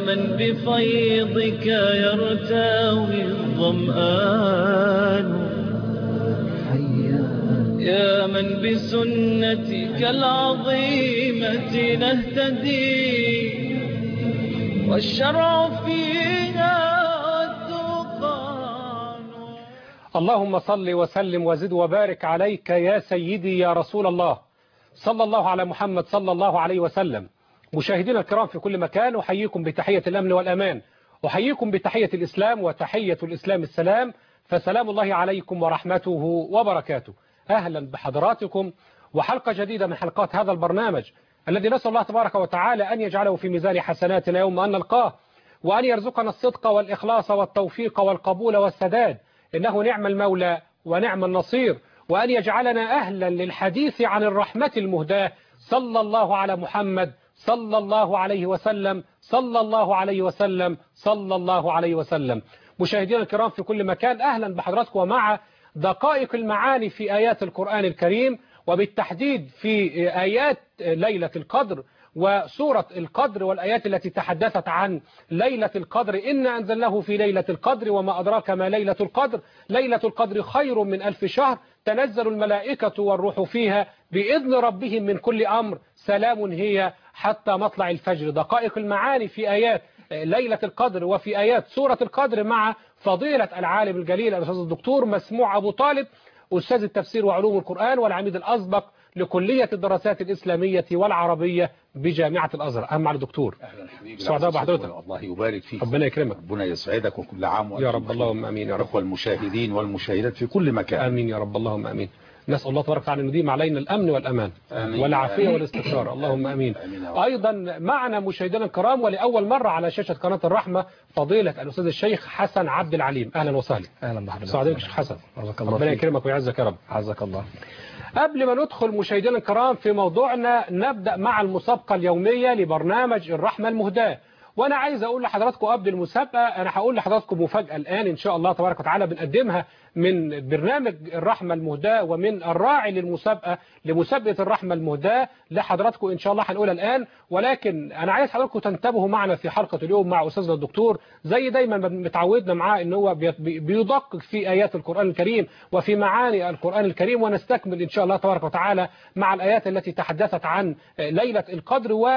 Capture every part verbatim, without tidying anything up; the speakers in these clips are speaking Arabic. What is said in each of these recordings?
من بفيضك يرتوي الظمآن، يا من بسنتك العظيمة نهتدي والشرع فينا والتقان. اللهم صل وسلم وزد وبارك عليك يا سيدي يا رسول الله، صلى الله على محمد صلى الله عليه وسلم. مشاهدينا الكرام في كل مكان، أحييكم بتحية الأمن والأمان، أحييكم بتحية الإسلام، وتحية الإسلام السلام، فسلام الله عليكم ورحمته وبركاته. أهلا بحضراتكم وحلقة جديدة من حلقات هذا البرنامج الذي نسأل الله تبارك وتعالى أن يجعله في ميزان حسناتنا يوم أن نلقاه، وأن يرزقنا الصدق والإخلاص والتوفيق والقبول والسداد، إنه نعم المولى ونعم النصير، وأن يجعلنا أهلا للحديث عن الرحمة المهداة، صلى الله على محمد صلى الله عليه وسلم صلى الله عليه وسلم صلى الله عليه وسلم. مشاهدينا الكرام في كل مكان، أهلا بحضراتكم ومع دقائق المعاني في آيات القرآن الكريم، وبالتحديد في آيات ليلة القدر وسورة القدر والآيات التي تحدثت عن ليلة القدر. إنا أنزلناه في ليلة القدر وما أدراك ما ليلة القدر، ليلة القدر خير من ألف شهر، تنزل الملائكة والروح فيها بإذن ربهم من كل أمر، سلام هي حتى مطلع الفجر. دقائق المعاني في آيات ليلة القدر وفي آيات سورة القدر مع فضيلة العالم الجليل الأستاذ الدكتور مسموع أبو طالب، أستاذ التفسير وعلوم القرآن والعميد الأسبق لكلية الدراسات الإسلامية والعربية بجامعة الأزهر. أهم على الدكتور، أهلا حبيبي، سعداء بحضرتك، الله يبارك فيك، ربنا يكرمك، ربنا يسعدك وكل عام وأنتم يا رب اللهم آمين يا رب، والمشاهدين والمشاهدات في كل مكان آمين يا رب اللهم آمين. نسأل الله تبارك وتعالى أن يديم علينا الأمن والأمان آمين. والعافية آمين. والاستقرار، اللهم آمين. آمين. أيضا معنا مشاهدينا الكرام ولأول مرة على شاشة قناة الرحمة فضيلة الأستاذ الشيخ حسن عبد العليم. أهلا وسهلا. أهلا بحضرتك. سعداء الشيخ حسن، ربنا يكرمك ويعزك يا رب. عزك الله. قبل ما ندخل مشاهدينا الكرام في موضوعنا، نبدأ مع المسابقة اليومية لبرنامج الرحمة المهداة. وانا عايز اقول لحضراتكم قبل المسابقه، انا هقول لحضراتكم مفاجاه الان ان شاء الله تبارك وتعالى بنقدمها من برنامج الرحمه المهداه ومن الراعي للمسابقه لمسابقه الرحمه المهداه لحضراتكم ان شاء الله هنقولها الان. ولكن انا عايز حضراتكم تنتبهوا معنا في حلقه اليوم مع استاذنا الدكتور، زي دايما متعودنا معاه ان هو بيدقق في ايات القران الكريم وفي معاني القران الكريم، ونستكمل ان شاء الله تبارك وتعالى مع الايات التي تحدثت عن ليله القدر و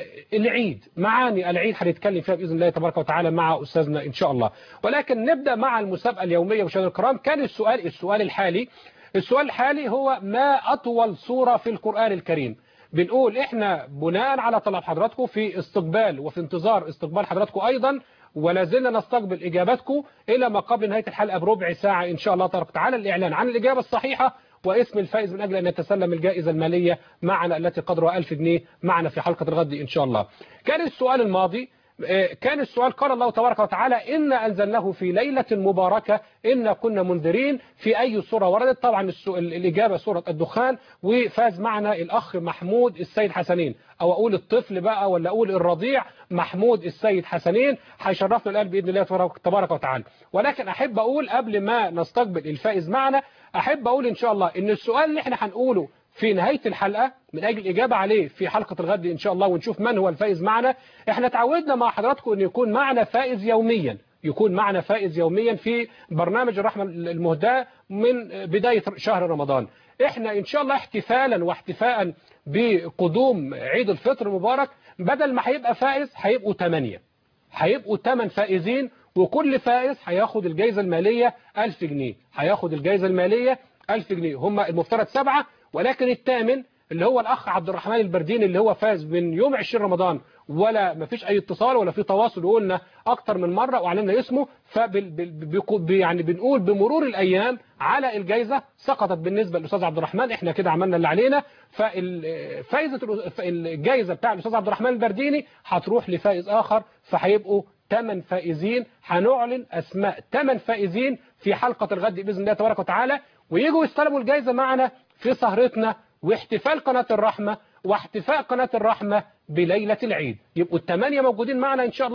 العيد، معاني العيد هنتكلم فيها بإذن الله تبارك وتعالى مع أستاذنا إن شاء الله. ولكن نبدأ مع المسابقة اليومية مشاهدينا الكرام. كان السؤال السؤال الحالي السؤال الحالي هو ما أطول سورة في القرآن الكريم. بنقول إحنا بناء على طلب حضراتكم في استقبال وفي انتظار استقبال حضراتكم أيضا، ولا زلنا نستقبل إجاباتكم إلى ما قبل نهاية الحلقة بربع ساعة إن شاء الله تبارك وتعالى الإعلان عن الإجابة الصحيحة واسم الفائز من أجل أن يتسلم الجائزة المالية معنا التي قدرها ألف جنيه معنا في حلقة الغد إن شاء الله. كان السؤال الماضي كان السؤال قال الله تبارك وتعالى إنا أنزلناه في ليلة مباركة إنا كنا منذرين، في أي سورة وردت؟ طبعا الإجابة سورة الدخان، وفاز معنا الأخ محمود السيد حسنين، أو أقول الطفل بقى ولا أقول الرضيع محمود السيد حسنين، هيشرفنا الآن بإذن الله تبارك وتعالى. ولكن أحب أقول قبل ما نستقبل الفائز معنا، أحب أقول إن شاء الله إن السؤال اللي احنا هنقوله في نهاية الحلقة من أجل الإجابة عليه في حلقة الغد إن شاء الله ونشوف من هو الفائز معنا، احنا تعودنا مع حضراتكم أن يكون معنا فائز يوميا يكون معنا فائز يوميا في برنامج الرحمة المهداة من بداية شهر رمضان. احنا إن شاء الله احتفالا واحتفاء بقدوم عيد الفطر المبارك، بدل ما هيبقى فائز هيبقوا ثمانية هيبقوا ثمان فائزين، وكل فائز هياخد الجائزة المالية ألف جنيه هياخد الجائزة المالية ألف جنيه. هم المفترض سبعة، ولكن الثامن اللي هو الأخ عبد الرحمن البرديني اللي هو فاز من يوم عشرين رمضان ولا ما فيش أي اتصال ولا في تواصل، وقلنا أكتر من مرة وعلمنا اسمه، فب يعني بنقول بمرور الأيام على الجائزة سقطت بالنسبة للأستاذ عبد الرحمن. احنا كده عملنا اللي علينا، ففائزة الجائزة بتاع الأستاذ عبد الرحمن البرديني هتروح لفائز آخر، فهيبقوا ثمان فائزين. هنعلن أسماء ثمان فائزين في حلقة الغد بإذن الله تبارك وتعالى، ويجوا يستلموا الجائزة معنا في سهرتنا واحتفال قناة الرحمة واحتفاء قناة الرحمة بليلة العيد. يبقوا الثمانية موجودين معنا إن شاء الله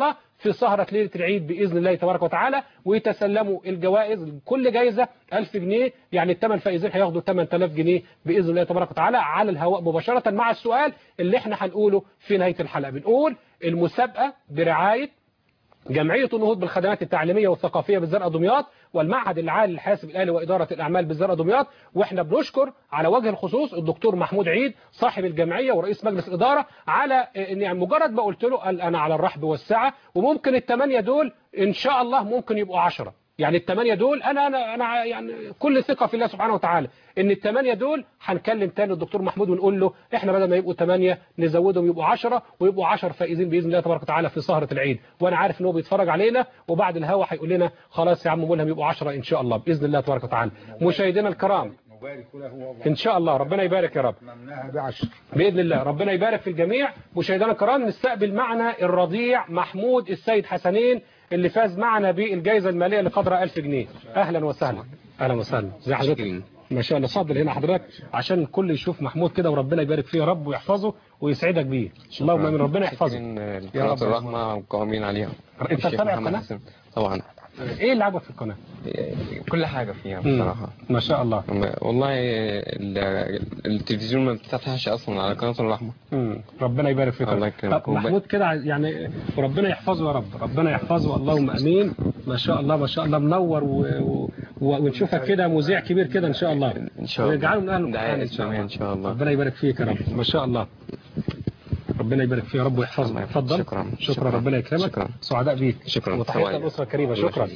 في سهرة ليلة العيد بإذن الله تبارك وتعالى، ويتسلموا الجوائز. كل جائزة ألف جنيه، يعني الثمان فائزين هياخدوا ثمانية آلاف جنيه بإذن الله تبارك وتعالى على الهواء مباشرة مع السؤال اللي احنا هنقوله في نهاية الحلقة. بنقول المسابقة برعاية جمعية النهوض بالخدمات التعليمية والثقافية بالزرقاء دمياط، والمعهد العالي للحاسب الآلي وإدارة الأعمال بالزرقاء دمياط. واحنا بنشكر على وجه الخصوص الدكتور محمود عيد صاحب الجمعية ورئيس مجلس الإدارة على ان يعني مجرد ما قلت له قال أنا على الرحب والسعة، وممكن الثمانية دول إن شاء الله ممكن يبقوا عشرة. يعني الثمانية دول أنا أنا أنا يعني كل ثقة في الله سبحانه وتعالى إن الثمانية دول هنكلم تاني الدكتور محمود ونقول له إحنا بدل ما يبقوا ثمانية نزودهم يبقوا عشرة، ويبقوا عشرة فائزين بإذن الله تبارك وتعالى في سهرة العيد. وأنا عارف إن هو بيتفرج علينا، وبعد الهوا هيقول لنا خلاص يا عم ملهم يبقوا عشرة إن شاء الله بإذن الله تبارك وتعالى. مشاهدينا الكرام إن شاء الله ربنا يبارك يا رب بإذن الله، ربنا يبارك في الجميع. مشاهدينا الكرام نستقبل معنا الرضيع محمود السيد حسنين اللي فاز معنا بالجائزة المالية لقدر ألف جنيه. أهلا وسهلا. أهلا وسهلا. زي حضرتك ما شاء الله. اتفضل هنا حضرتك عشان الكل يشوف محمود كده، وربنا يبارك فيه يا رب ويحفظه ويسعدك بيه. اللهم امين. ربنا يحفظه يا رب. الرحمة مقاومين عليها. انت متابع القناة؟ طبعا. ايه اللي عجبك في القناة؟ كل حاجة فيها بصراحة. ما شاء الله. والله التلفزيون ما بتفتحش اصلا على قناة الرحمة. امم ربنا يبارك فيك. الله يكرمك. محمود كده يعني ربنا يحفظه يا رب، ربنا يحفظه اللهم امين. ما شاء الله ما شاء الله منور و... و... ونشوفك كده مذيع كبير كده ان شاء الله. ان شاء الله. ويجعله من اهل القرآن ان شاء الله. ان شاء الله. ربنا يبارك فيك يا رب. ما شاء الله. ربنا يبارك فيه يا رب ويحفظه. اتفضل. شكرا. شكرا. شكرا. ربنا يكرمك. شكرا. سعداء بيك. شكرا. وتحية الأسرة الكريمة. شكرا.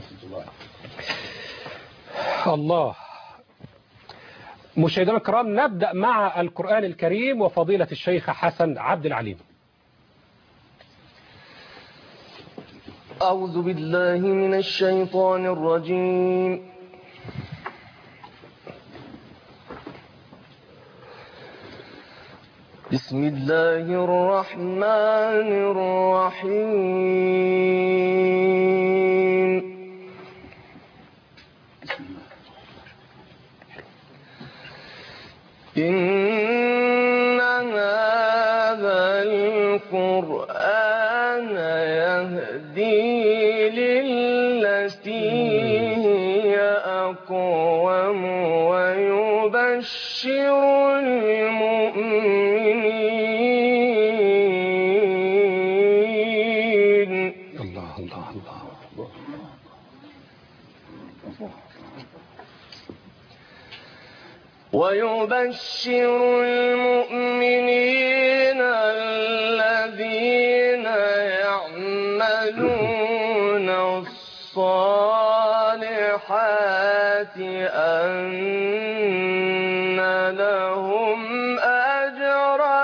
الله. مشاهدينا الكرام نبدأ مع القرآن الكريم وفضيلة الشيخ حسن عبد العليم. أعوذ بالله من الشيطان الرجيم. بسم الله الرحمن الرحيم. إن هذا القرآن يهدي للتي هي أقوم ويبشر المؤمنين. الله الله الله. ويبشر المؤمنين الذين يعملون الصالحات أن لهم أجرا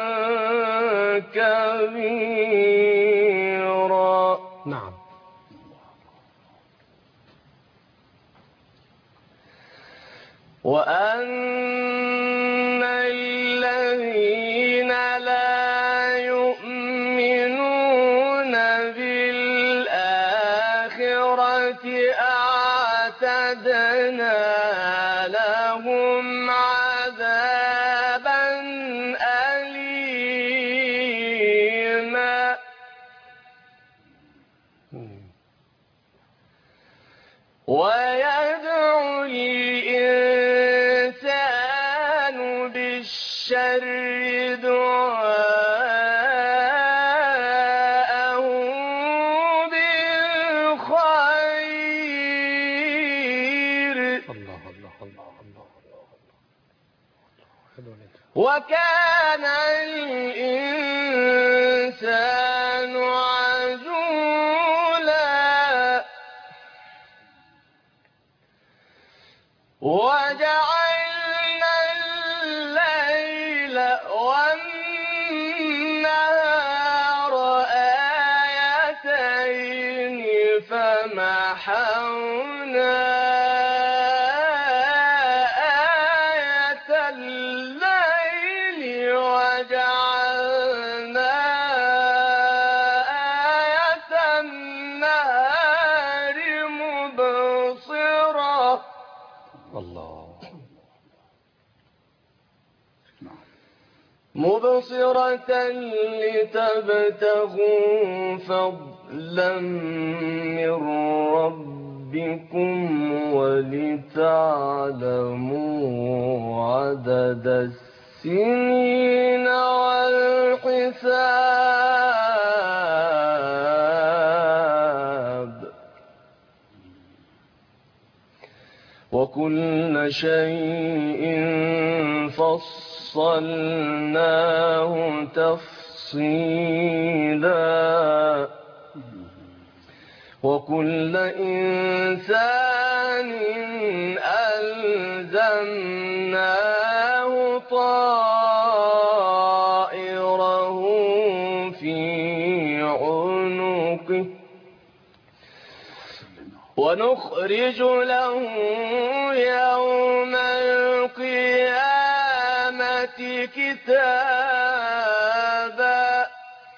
كبيرا. نعم. وأن الذين لا يؤمنون بالآخرة أعتدنا لهم عذابا أليما. ويدعو الإنسان بالشر دعاءه بالخير. الله الله الله الله. وكان الإنسان عجولا. وجعلنا الليل والنهار آيتين فمحونا آية الليل وجعلنا آية النهار مبصرة. الله. مبصرة تبصرة لتبتغوا فضلا من ربكم ولتعلموا عدد السنين والحساب وكل شيء فصلناه تفصيلا وكل إنسان ألزمناه طائره في عنقه ونخرج له يوم القيامة كتابا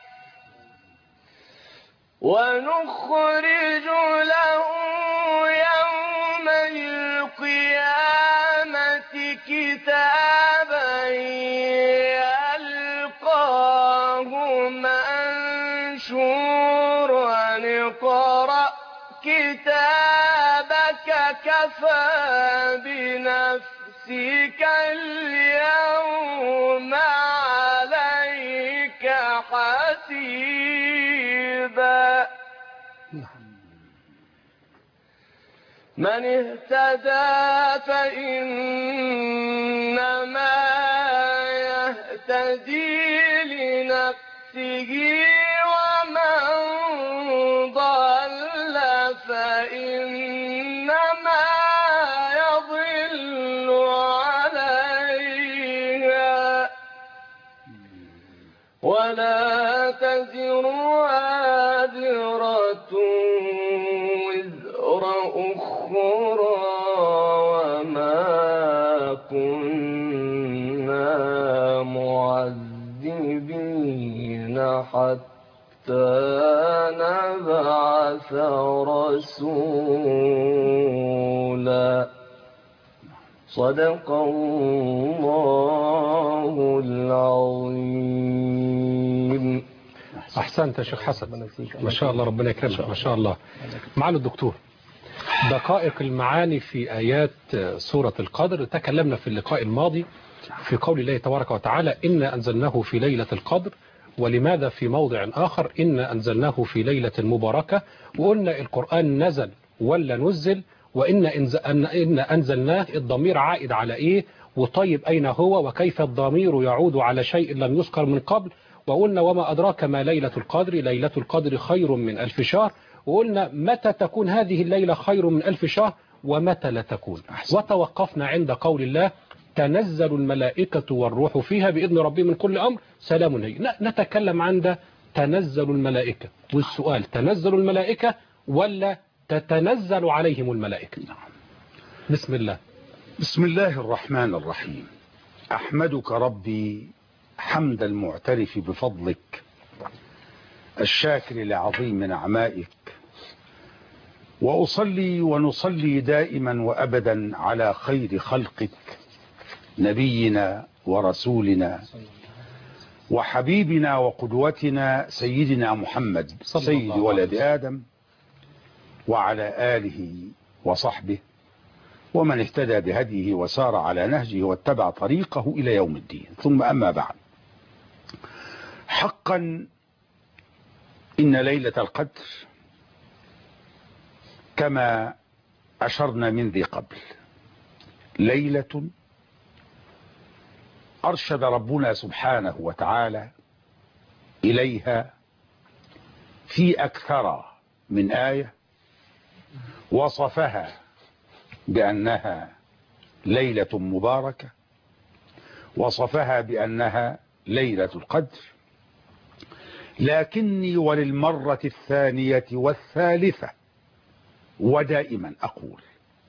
ونخرج له يوم القيامة كتابا يلقاه منشورا اقرأ كتابك كفى بنفسك اليوم عليك حسيبا من اهتدى فإنما يهتدي لنفسه ومن ضل فإنما يضل عليها ولا تزر وازرة وزر أخرى وما كنا معذبين حتى نبعث رسولا صدق الله العظيم. أحسنت يا شيخ حسن، ما شاء الله، ربنا يكرمك، ما شاء الله. معالي الدكتور، دقائق المعاني في آيات سورة القدر تكلمنا في اللقاء الماضي في قول الله تبارك وتعالى إنا أنزلناه في ليلة القدر، ولماذا في موضع آخر إنا أنزلناه في ليلة مباركة، وقلنا القرآن نزل ولا نزل، وإن إن أنزلناه الضمير عائد على إيه، وطيب أين هو، وكيف الضمير يعود على شيء لم يذكر من قبل. وقلنا وما أدراك ما ليلة القدر، ليلة القدر خير من ألف شهر. وقلنا متى تكون هذه الليلة خير من ألف شهر ومتى لا تكون. وتوقفنا عند قول الله تنزل الملائكة والروح فيها بإذن ربهم من كل أمر سلام هي. نتكلم عند تنزل الملائكة، والسؤال تنزل الملائكة ولا تتنزل عليهم الملائكة؟ بسم الله. بسم الله الرحمن الرحيم. أحمدك ربي حمد المعترف بفضلك الشاكر لعظيم نعمائك، وأصلي ونصلي دائما وأبدا على خير خلقك نبينا ورسولنا وحبيبنا وقدوتنا سيدنا محمد سيد ولد آدم، وعلى آله وصحبه ومن اهتدى بهديه وسار على نهجه واتبع طريقه إلى يوم الدين. ثم أما بعد، حقا إن ليلة القدر كما أشرنا من ذي قبل ليلة أرشد ربنا سبحانه وتعالى إليها في أكثر من آية، وصفها بأنها ليلة مباركة، وصفها بأنها ليلة القدر. لكني وللمرة الثانية والثالثة ودائما أقول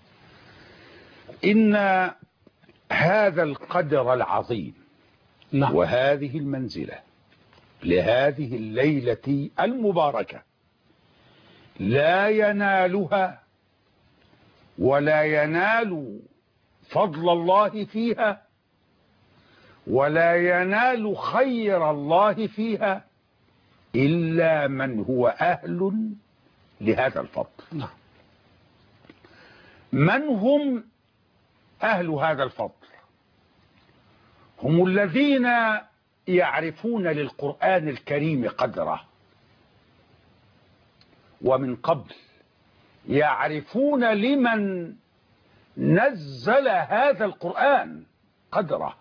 إن هذا القدر العظيم نعم. وهذه المنزلة لهذه الليلة المباركة لا ينالها ولا ينال فضل الله فيها ولا ينال خير الله فيها إلا من هو أهل لهذا الفضل. نعم. من هم أهل هذا الفضل؟ هم الذين يعرفون للقرآن الكريم قدره، ومن قبل يعرفون لمن نزل هذا القرآن قدره،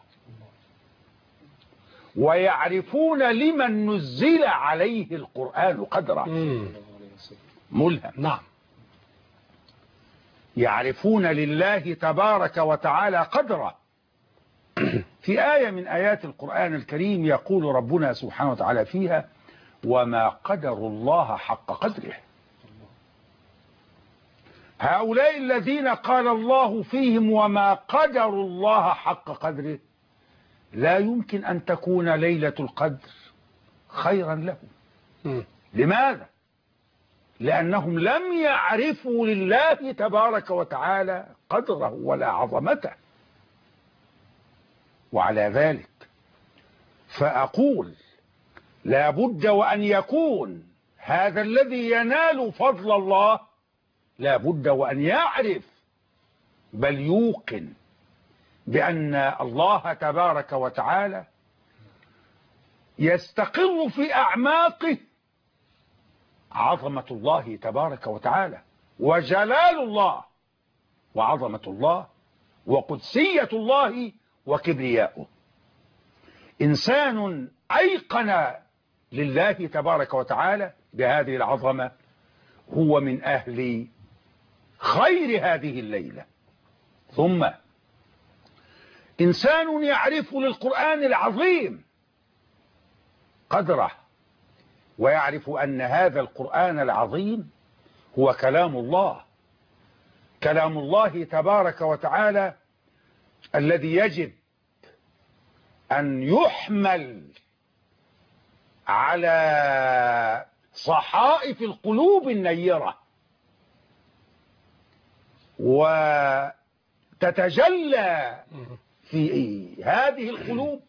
ويعرفون لمن نزل عليه القرآن قدره. ملهم. نعم. يعرفون لله تبارك وتعالى قدره. في آية من آيات القرآن الكريم يقول ربنا سبحانه وتعالى فيها: وما قدر الله حق قدره. هؤلاء الذين قال الله فيهم وما قدر الله حق قدره، لا يمكن أن تكون ليلة القدر خيرا لهم. لماذا؟ لأنهم لم يعرفوا لله تبارك وتعالى قدره ولا عظمته. وعلى ذلك فأقول لا بد وأن يكون هذا الذي ينال فضل الله لا بد وأن يعرف بل يوقن بأن الله تبارك وتعالى يستقر في أعماقه عظمة الله تبارك وتعالى وجلال الله وعظمة الله وقدسية الله وكبرياؤه. إنسان أيقن لله تبارك وتعالى بهذه العظمة هو من أهل خير هذه الليلة. ثم إنسان يعرف للقرآن العظيم قدره، ويعرف أن هذا القرآن العظيم هو كلام الله، كلام الله تبارك وتعالى الذي يجب أن يحمل على صحائف القلوب النيرة وتتجلى في هذه القلوب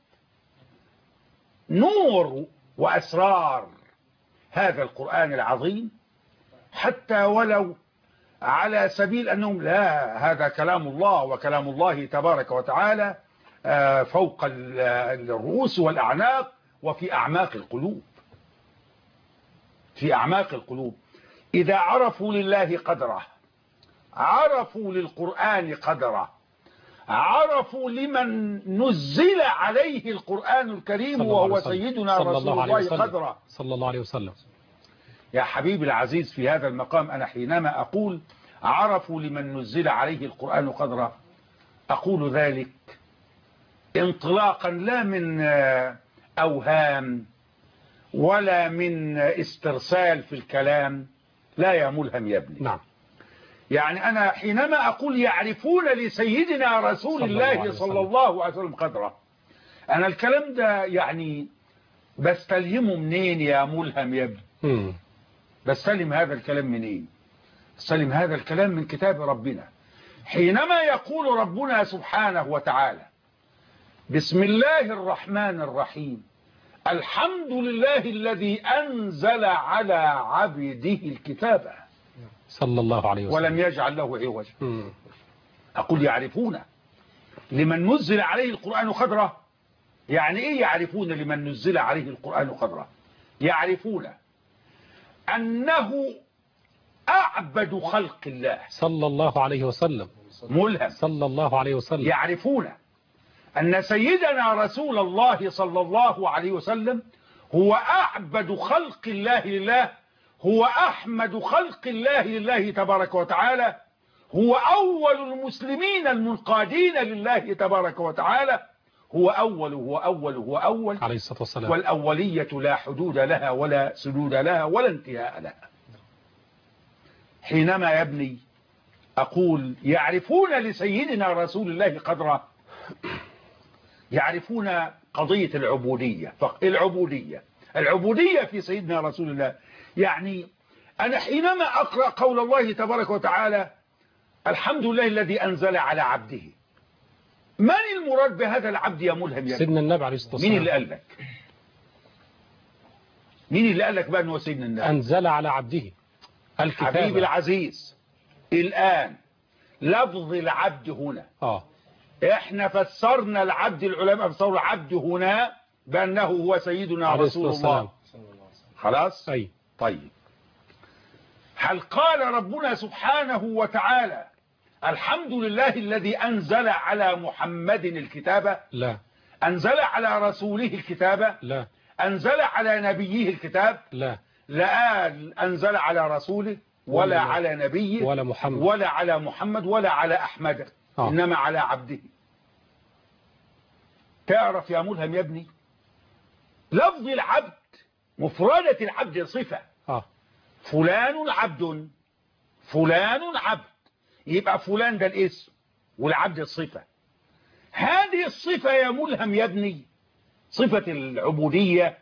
نور وأسرار هذا القرآن العظيم، حتى ولو على سبيل أنهم لا هذا كلام الله وكلام الله تبارك وتعالى فوق الرؤوس والأعناق وفي أعماق القلوب، في أعماق القلوب. إذا عرفوا لله قدره، عرفوا للقرآن قدره، عرفوا لمن نزل عليه القرآن الكريم وهو سيدنا رسول الله قدره صلى الله عليه وسلم. يا حبيبي العزيز، في هذا المقام أنا حينما أقول عرفوا لمن نزل عليه القرآن قدره أقول ذلك انطلاقا لا من أوهام ولا من استرسال في الكلام، لا يا ملهم يا ابني. نعم. يعني أنا حينما أقول يعرفون لسيدنا رسول الله صلى الله عليه وسلم قدره، أنا الكلام ده يعني بستلهمه منين يا ملهم يا ابني؟ بستلم هذا الكلام منين؟ بستلم هذا الكلام من كتاب ربنا، حينما يقول ربنا سبحانه وتعالى بسم الله الرحمن الرحيم الحمد لله الذي أنزل على عبده الكتاب صلى الله عليه وسلم ولم يجعل له عوجا. أقول يعرفون لمن نزل عليه القرآن قدره. يعني إيه يعرفون لمن نزل عليه القرآن قدره؟ يعرفون أنه أعبد خلق الله صلى الله عليه وسلم. ملهم. صلى الله عليه وسلم. يعرفون أن سيدنا رسول الله صلى الله عليه وسلم هو أعبد خلق الله لله، هو أحمد خلق الله لله تبارك وتعالى، هو أول المسلمين المنقادين لله تبارك وتعالى، هو أول هو أول هو أول عليه الصلاة والسلام. والأولية لا حدود لها ولا سدود لها ولا انتهاء لها. حينما يا ابني أقول يعرفون لسيدنا رسول الله قدره، يعرفون قضية العبودية. العبودية العبودية في سيدنا رسول الله. يعني أنا حينما أقرأ قول الله تبارك وتعالى الحمد لله الذي أنزل على عبده، من المراد بهذا العبد يا ملهم يا سيدنا النبي عليه الصلاة والسلام. مين اللي قال لك مين اللي قال لك بقى أنه سيدنا النبي؟ أنزل على عبده الكتاب. حبيبي العزيز، الآن لفظ العبد هنا آه. احنا فسرنا العبد، العلماء فسروا العبد هنا بأنه هو سيدنا عليه رسول الصلاة الله. خلاص. أي. طيب، هل قال ربنا سبحانه وتعالى الحمد لله الذي أنزل على محمد الكتاب؟ لا. أنزل على رسوله الكتاب؟ لا. أنزل على نبيه الكتاب؟ لا. لا أنزل على رسوله ولا, ولا على نبيه ولا محمد ولا على محمد ولا على أحمد. آه. إنما على عبده. تعرف يا ملهم يا ابني، لفظ العبد مفردة العبد صفة. آه. فلان عبد، فلان عبد، يبقى فلان ده الاسم والعبد الصفة. هذه الصفة يا ملهم يا ابني، صفة العبودية،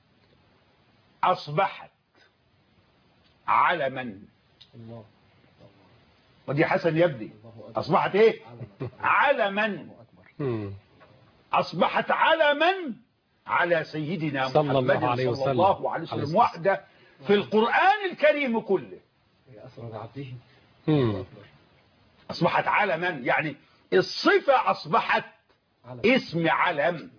أصبحت علما. ودي حسن يا ابني، أصبحت إيه؟ علما. أصبحت علما على سيدنا صلى محمد الله عليه وسلم. صلى الله عليه وسلم وحده في القرآن الكريم كله. أصبحت علما، يعني الصفة أصبحت اسم علم.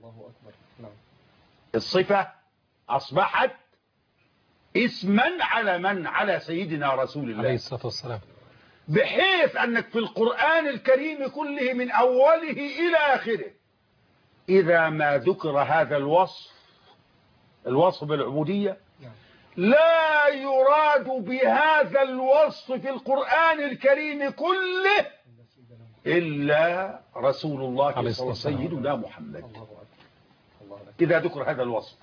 الصفة أصبحت اسما علما على سيدنا رسول الله عليه الصلاة والسلام، بحيث أنك في القرآن الكريم كله من أوله إلى آخره إذا ما ذكر هذا الوصف، الوصف بالعبودية، لا يراد بهذا الوصف في القرآن الكريم كله إلا رسول الله صلى الله عليه وسلم سيدنا محمد. إذا ذكر هذا الوصف،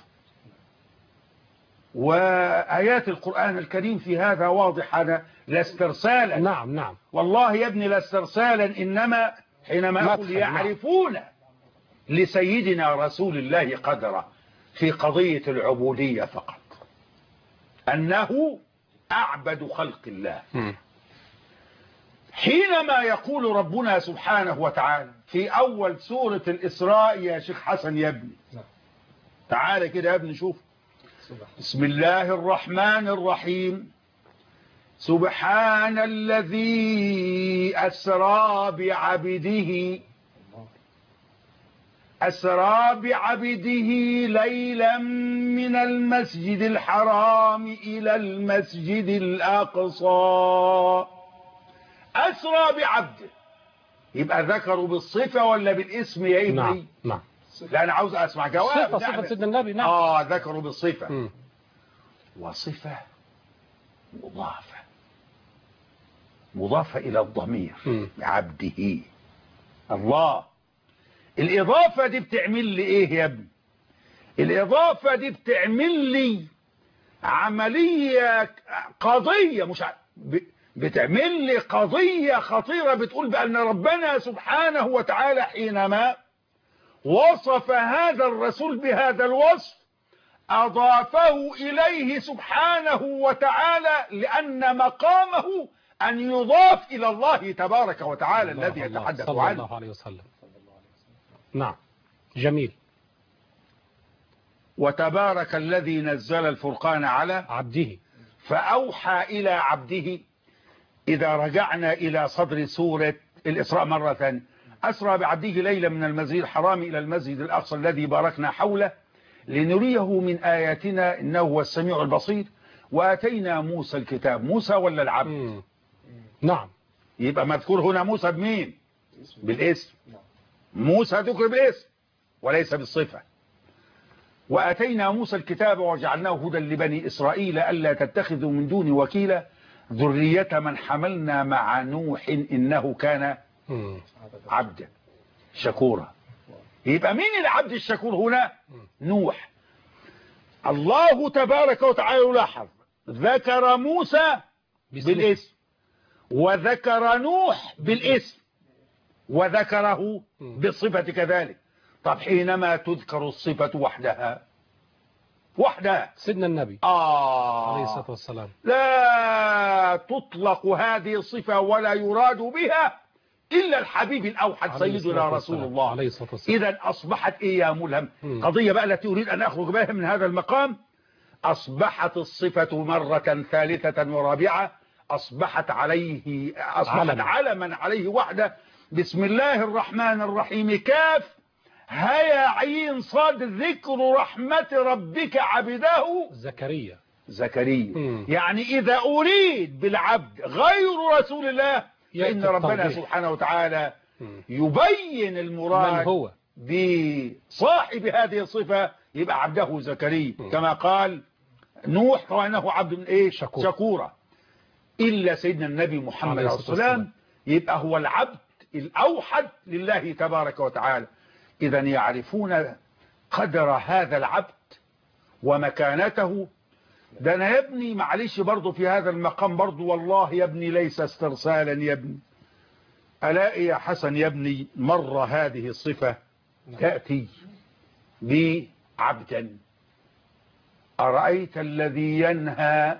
وآيات القرآن الكريم في هذا واضحة لا استرسالا. نعم نعم والله يا ابني لا استرسالا، إنما حينما أقول يعرفون نعم. لسيدنا رسول الله قدره في قضية العبودية فقط، أنه أعبد خلق الله. م. حينما يقول ربنا سبحانه وتعالى في أول سورة الإسراء يا شيخ حسن يا ابني، تعالى كده يا ابني شوف، بسم الله الرحمن الرحيم، سبحان الذي أسرى بعبده، أسرى بعبده ليلا من المسجد الحرام إلى المسجد الأقصى. أسرى بعبده، يبقى ذكروا بالصفة ولا بالاسم يا ابني؟ نعم نعم. لا أنا عاوز أسمع جواب. صفة صفة سيدنا النبي. نعم. آه ذكروا بالصفة. م. وصفة مضافة، مضافة إلى الضمير م. عبده الله. الإضافة دي بتعمل لي إيه يا ابني؟ الإضافة دي بتعمل لي عملية قضية، مش بتعمل لي قضية خطيرة، بتقول بأن ربنا سبحانه وتعالى حينما وصف هذا الرسول بهذا الوصف أضافه إليه سبحانه وتعالى لأن مقامه أن يضاف إلى الله تبارك وتعالى الذي يتحدث عنه صلى الله عليه وسلم. نعم جميل. وتبارك الذي نزل الفرقان على عبده فأوحى إلى عبده. إذا رجعنا إلى صدر سورة الإسراء مرة ثانية، أسرى بعبده ليلا من المسجد الحرام إلى المسجد الأقصى الذي باركنا حوله لنريه من آياتنا إنه هو السميع البصير. وآتينا موسى الكتاب. موسى ولا العبد؟ مم. نعم. يبقى مذكور هنا موسى بمين؟ بالاسم. موسى ذكر بالاسم وليس بالصفة. وآتينا موسى الكتاب وجعلناه هدى لبني إسرائيل ألا تتخذوا من دون وكيلا ذرية من حملنا مع نوح إنه كان عبدا شكورا. يبقى مين العبد الشكور هنا؟ نوح. الله تبارك وتعالى يلاحظ ذكر موسى بالاسم وذكر نوح بالاسم وذكره بالصفة كذلك. طب حينما تذكر الصفة وحدها وحدها سيدنا النبي آه عليه الصلاة والسلام لا تطلق هذه الصفة ولا يراد بها إلا الحبيب الأوحد سيدنا رسول الله. إذا أصبحت إيه يا ملهم؟ م. قضية بقى التي أريد أن أخرج بها من هذا المقام، أصبحت الصفة مرة ثالثة ورابعة، أصبحت عليه أصبحت علم. علما عليه وحده. بسم الله الرحمن الرحيم، كاف هيا عين صاد، ذكر رحمة ربك عبده زكريا. زكريا م. يعني إذا أريد بالعبد غير رسول الله فإن ربنا سبحانه وتعالى م. يبين المراد من هو بصاحب هذه الصفة، يبقى عبده زكريا م. كما قال نوح وأنه عبد من إيه؟ شكور. شكورا. إلا سيدنا النبي محمد عليه الصلاة والسلام يبقى هو العبد الأوحد لله تبارك وتعالى. إذا يعرفون قدر هذا العبد ومكانته. ده أنا يا ابني معلش برضو في هذا المقام برضو، والله يا ابني ليس استرسالا يا ابني، ألاقي يا حسن يا ابني مرة هذه الصفة تأتي بعبدا، أرأيت الذي ينهى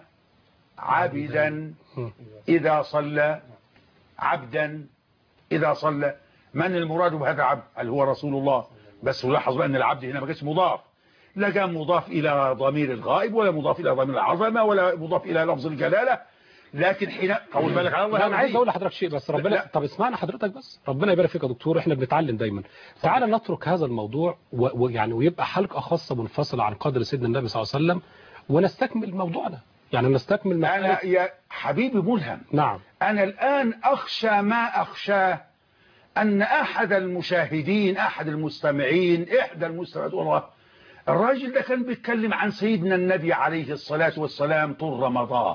عبدا إذا صلى، عبدا إذا صلى. من المراد بهذا عبد؟ هل هو رسول الله؟ بس لاحظ بأن العبد هنا ما كانش مضاف، لا كان مضاف إلى ضمير الغائب ولا مضاف إلى ضمير العظمة ولا مضاف إلى لفظ الجلالة. لكن حين طول بالك على الله، انا عايز اقول لحضرتك شيء بس ربنا لا. طب اسمعنا حضرتك بس، ربنا يبارك فيك يا دكتور، احنا بنتعلم دايما. تعالى نترك هذا الموضوع ويعني ويبقى حلقة خاصة منفصلة عن قدر سيدنا النبي صلى الله عليه وسلم ونستكمل موضوعنا، يعني نستكمل أنا يا حبيبي ملهم. نعم. أنا الآن أخشى ما أخشاه أن أحد المشاهدين، أحد المستمعين، إحدى المستمعين، والله الراجل ده كان بيتكلم عن سيدنا النبي عليه الصلاة والسلام طول رمضان،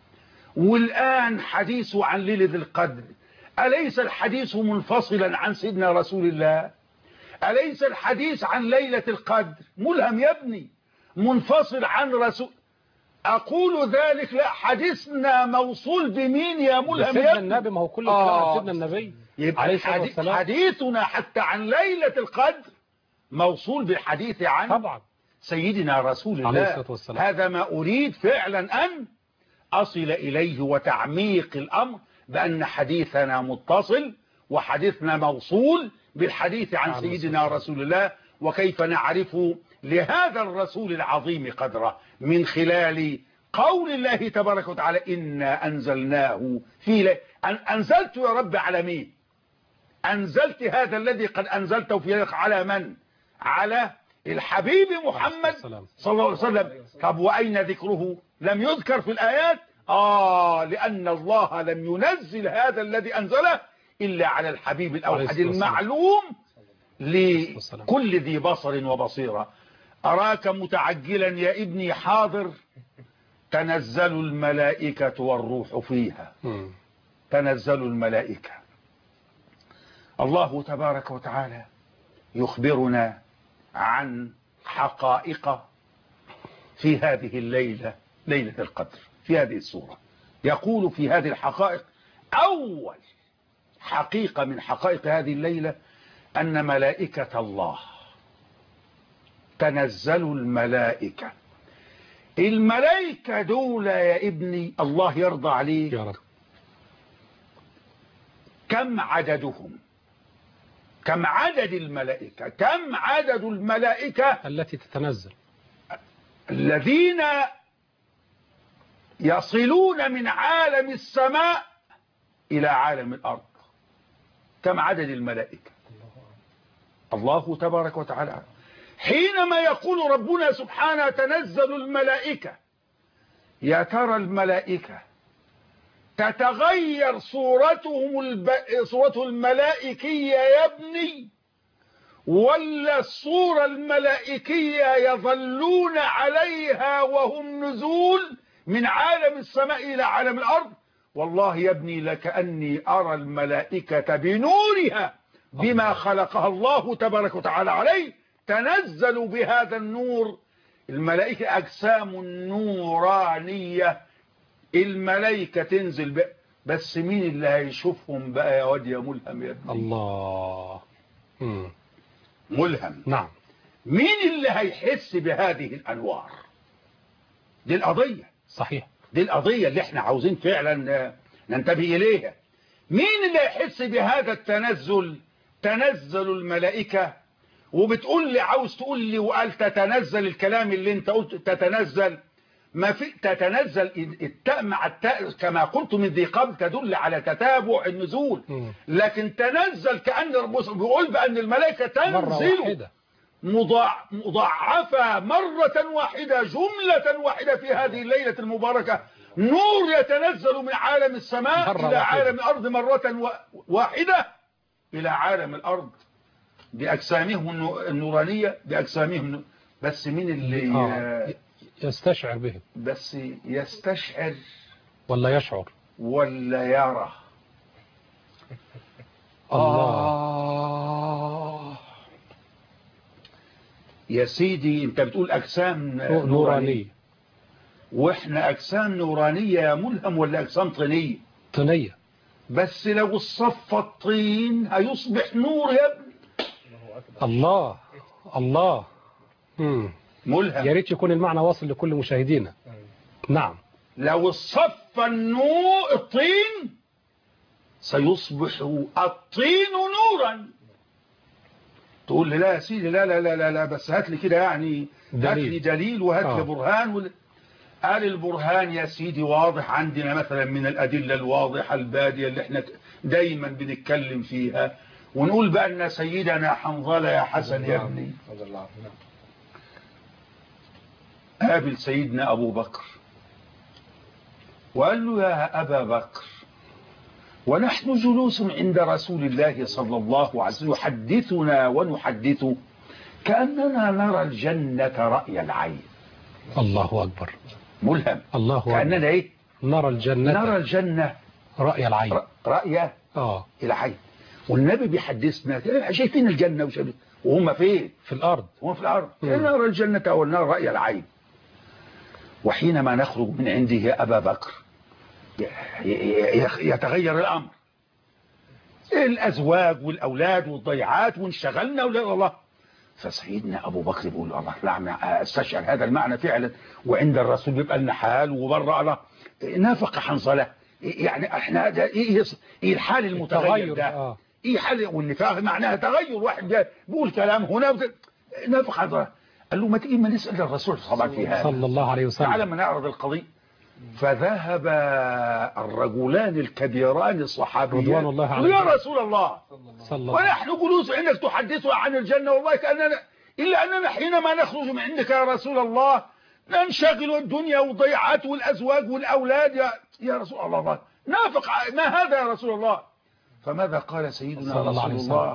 والآن حديثه عن ليلة القدر. أليس الحديث منفصلا عن سيدنا رسول الله؟ أليس الحديث عن ليلة القدر ملهم يا ابني منفصل عن رسول؟ أقول ذلك لا، حديثنا موصول بمين يا ملهم يا ابني؟ النبي، ما هو كل كلام عن سيدنا النبي عليه الصلاة والسلام. حديثنا حتى عن ليلة القدر موصول بالحديث عن طبعا سيدنا رسول الله. هذا ما أريد فعلا أن أصل إليه، وتعميق الأمر بأن حديثنا متصل وحديثنا موصول بالحديث عن سيدنا رسول الله، وكيف نعرف لهذا الرسول العظيم قدره من خلال قول الله تبارك وتعالى إنا أنزلناه في ليلة. أنزلت يا رب على مين؟ أنزلت هذا الذي قد أنزلته في ليلة على من؟ على الحبيب محمد صلى الله عليه وسلم. طب وأين ذكره؟ لم يذكر في الآيات. آه لأن الله لم ينزل هذا الذي أنزله إلا على الحبيب الأوحد المعلوم لكل ذي بصر وبصيرة. أراك متعجلا يا ابني، حاضر. تنزل الملائكة والروح فيها. تنزل الملائكة. الله تبارك وتعالى يخبرنا عن حقائق في هذه الليلة، ليلة القدر، في هذه السورة. يقول في هذه الحقائق، أول حقيقة من حقائق هذه الليلة أن ملائكة الله تنزل الملائكة. الملائكة دول يا ابني الله يرضى عليك يا رب، كم عددهم؟ كم عدد الملائكة؟ كم عدد الملائكة التي تتنزل؟ الذين يصلون من عالم السماء إلى عالم الأرض. كم عدد الملائكة؟ الله تبارك وتعالى حينما يقول ربنا سبحانه تنزل الملائكة، يا ترى الملائكة تتغير صورتهم الب... صورته الملائكية يا ابني، ولا الصورة الملائكية يظلون عليها وهم نزول من عالم السماء إلى عالم الأرض؟ والله يا ابني لكأني أرى الملائكة بنورها بما خلقها الله تبارك وتعالى عليه، تنزل بهذا النور. الملائكة أجسام نورانية، الملائكة تنزل بقى. بس مين اللي هيشوفهم بقى يا واد يا ملهم يا ابني؟ الله مم. ملهم. نعم. مين اللي هيحس بهذه الأنوار؟ دي القضية. صحيح. دي القضية اللي احنا عاوزين فعلا ننتبه إليها. مين اللي يحس بهذا التنزل؟ تنزل الملائكة. وبتقول لي عاوز تقول لي وقال تتنزل، الكلام اللي انت قلت تتنزل، ما في تتنزل التاء مع التاء كما قلت من ذي قبل تدل على تتابع النزول، لكن تنزل كأن ربنا بيقول بأن الملائكة تنزل مضاع مضاعفة مرة واحدة، جملة واحدة في هذه الليلة المباركة. نور يتنزل من عالم السماء إلى عالم الأرض مرة واحدة، إلى عالم الأرض بأجسامهم النورانية، بأجسامهم. بس مين اللي آه. يستشعر بهم؟ بس يستشعر ولا يشعر ولا يرى؟ الله. آه. يا سيدي انت بتقول أجسام نورانية, نورانية. واحنا أجسام نورانية يا ملهم ولا أجسام طينية؟ طينية. بس لو الصف الطين هيصبح نور يا ابني. الله الله. مم. ملهم. يا ريت يكون المعنى واصل لكل مشاهدينا. نعم. لو الصف النور الطين سيصبح الطين نورا. تقول لي لا يا سيدي لا لا لا لا, لا بس هات لي كده يعني هات لي دليل وهات لي آه. برهان وال... قال البرهان يا سيدي واضح عندنا مثلا من الأدلة الواضحة البادية اللي احنا دايما بنتكلم فيها، ونقول بأن سيدنا حنظلة يا حسن يا ابني قابل سيدنا أبو بكر وقال له يا أبا بكر ونحن جلوس عند رسول الله صلى الله عليه وسلم يحدثنا ونحدثه كأننا نرى الجنة رأي العين. الله أكبر. ملهم. الله أكبر. كأننا إيه؟ نرى الجنة نرى الجنة رأي العين. رأي آه. العين. والنبي بيحدثنا شايفين الجنة وشايفين وهم فين؟ في الأرض. وهم في الأرض. نرى الجنة والنار رأي العين. وحينما نخرج من عنده يا أبا بكر يتغير الأمر، الأزواج والأولاد والضيعات وانشغلنا ولا الله. فسيدنا أبو بكر بيقول الله لا استشعر هذا المعنى فعلا، وعند الرسول بيبقى لنا حال وبره الله نافق حنظلة. يعني احنا ده ايه ايه الحال المتغير ده؟ آه. ايه حال والنفاق معناها تغير، واحد بيقول كلام هنا نافق حنظلة. قال له ما تيجي ما نسأل الرسول طبعا في هذا صلى الله عليه وسلم على ما نعرض القضية. فذهب الرجلان الكبيران الصحابيان رضوان الله عليه يا رسول الله صلى الله ونحن جلوس عندك تحدثنا عن الجنة والله كأننا إلا أننا حينما نخرج من عندك يا رسول الله ننشغل الدنيا والضيعات والأزواج والأولاد يا, يا رسول الله نافق ما هذا يا رسول الله. فماذا قال سيدنا رسول الله, الله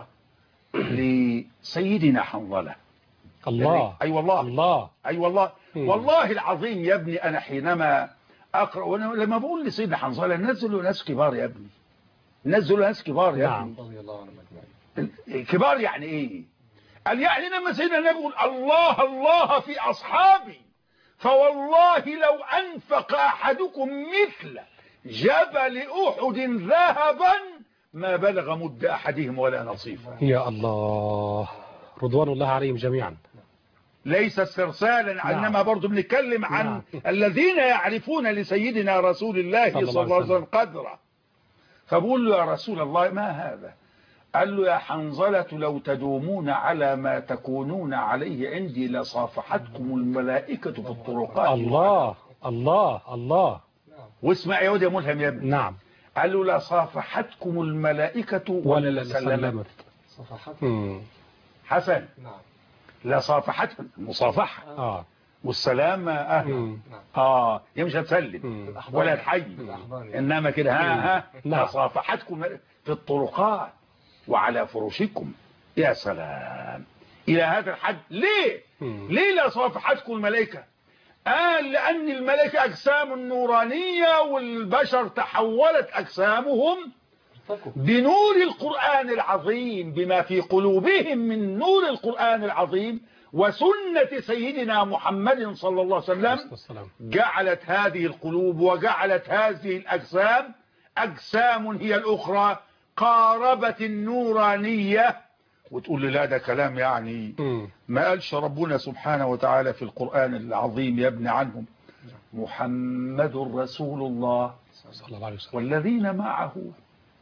لسيدنا حنظلة؟ الله أي والله الله أي والله والله العظيم يا ابني أنا حينما أقرأ وأنا لما بقول لسيدنا حنظلة نزلوا ناس كبار يا ابني، نزلوا ناس كبار يا نعم. ابني. كبار يعني إيه؟ قال يعني لما سيدنا النبي يقول الله الله في أصحابي فوالله لو أنفق أحدكم مثل جبل أحد ذهبا ما بلغ مد أحدهم ولا نصيفه. يا الله رضوان الله عليهم جميعا. ليس استرسالا نعم. إنما برضو بنتكلم عن نعم. الذين يعرفون لسيدنا رسول الله صلى الله عليه وسلم قدره. فبقول له يا رسول الله ما هذا؟ قال له يا حنظلة لو تدومون على ما تكونون عليه عندي لصافحتكم الملائكة في الطرقات. الله الله الله. واسمع يا ودي يا ملهم يا ابني. نعم. قال له لصافحتكم الملائكة ولا لسلمت. صافحتكم. حسن. نعم. لصافحتكم المصافحة. اه. والسلامة أهلا. اه هي مش هتسلم ولا تحيي إنما كده ها ها لصافحتكم في الطرقات وعلى فرشكم. يا سلام إلى هذا الحد. ليه مم. ليه لصافحتكم الملائكة؟ قال لأن الملائكة أجسام نورانية والبشر تحولت أجسامهم بنور القرآن العظيم بما في قلوبهم من نور القرآن العظيم وسنة سيدنا محمد صلى الله عليه وسلم جعلت هذه القلوب وجعلت هذه الأجسام أجسام هي الأخرى قاربت النورانية. وتقول لي لا ده كلام يعني ما قالش ربنا سبحانه وتعالى في القرآن العظيم يا ابن عنهم محمد رسول الله صلى الله عليه وسلم والذين معه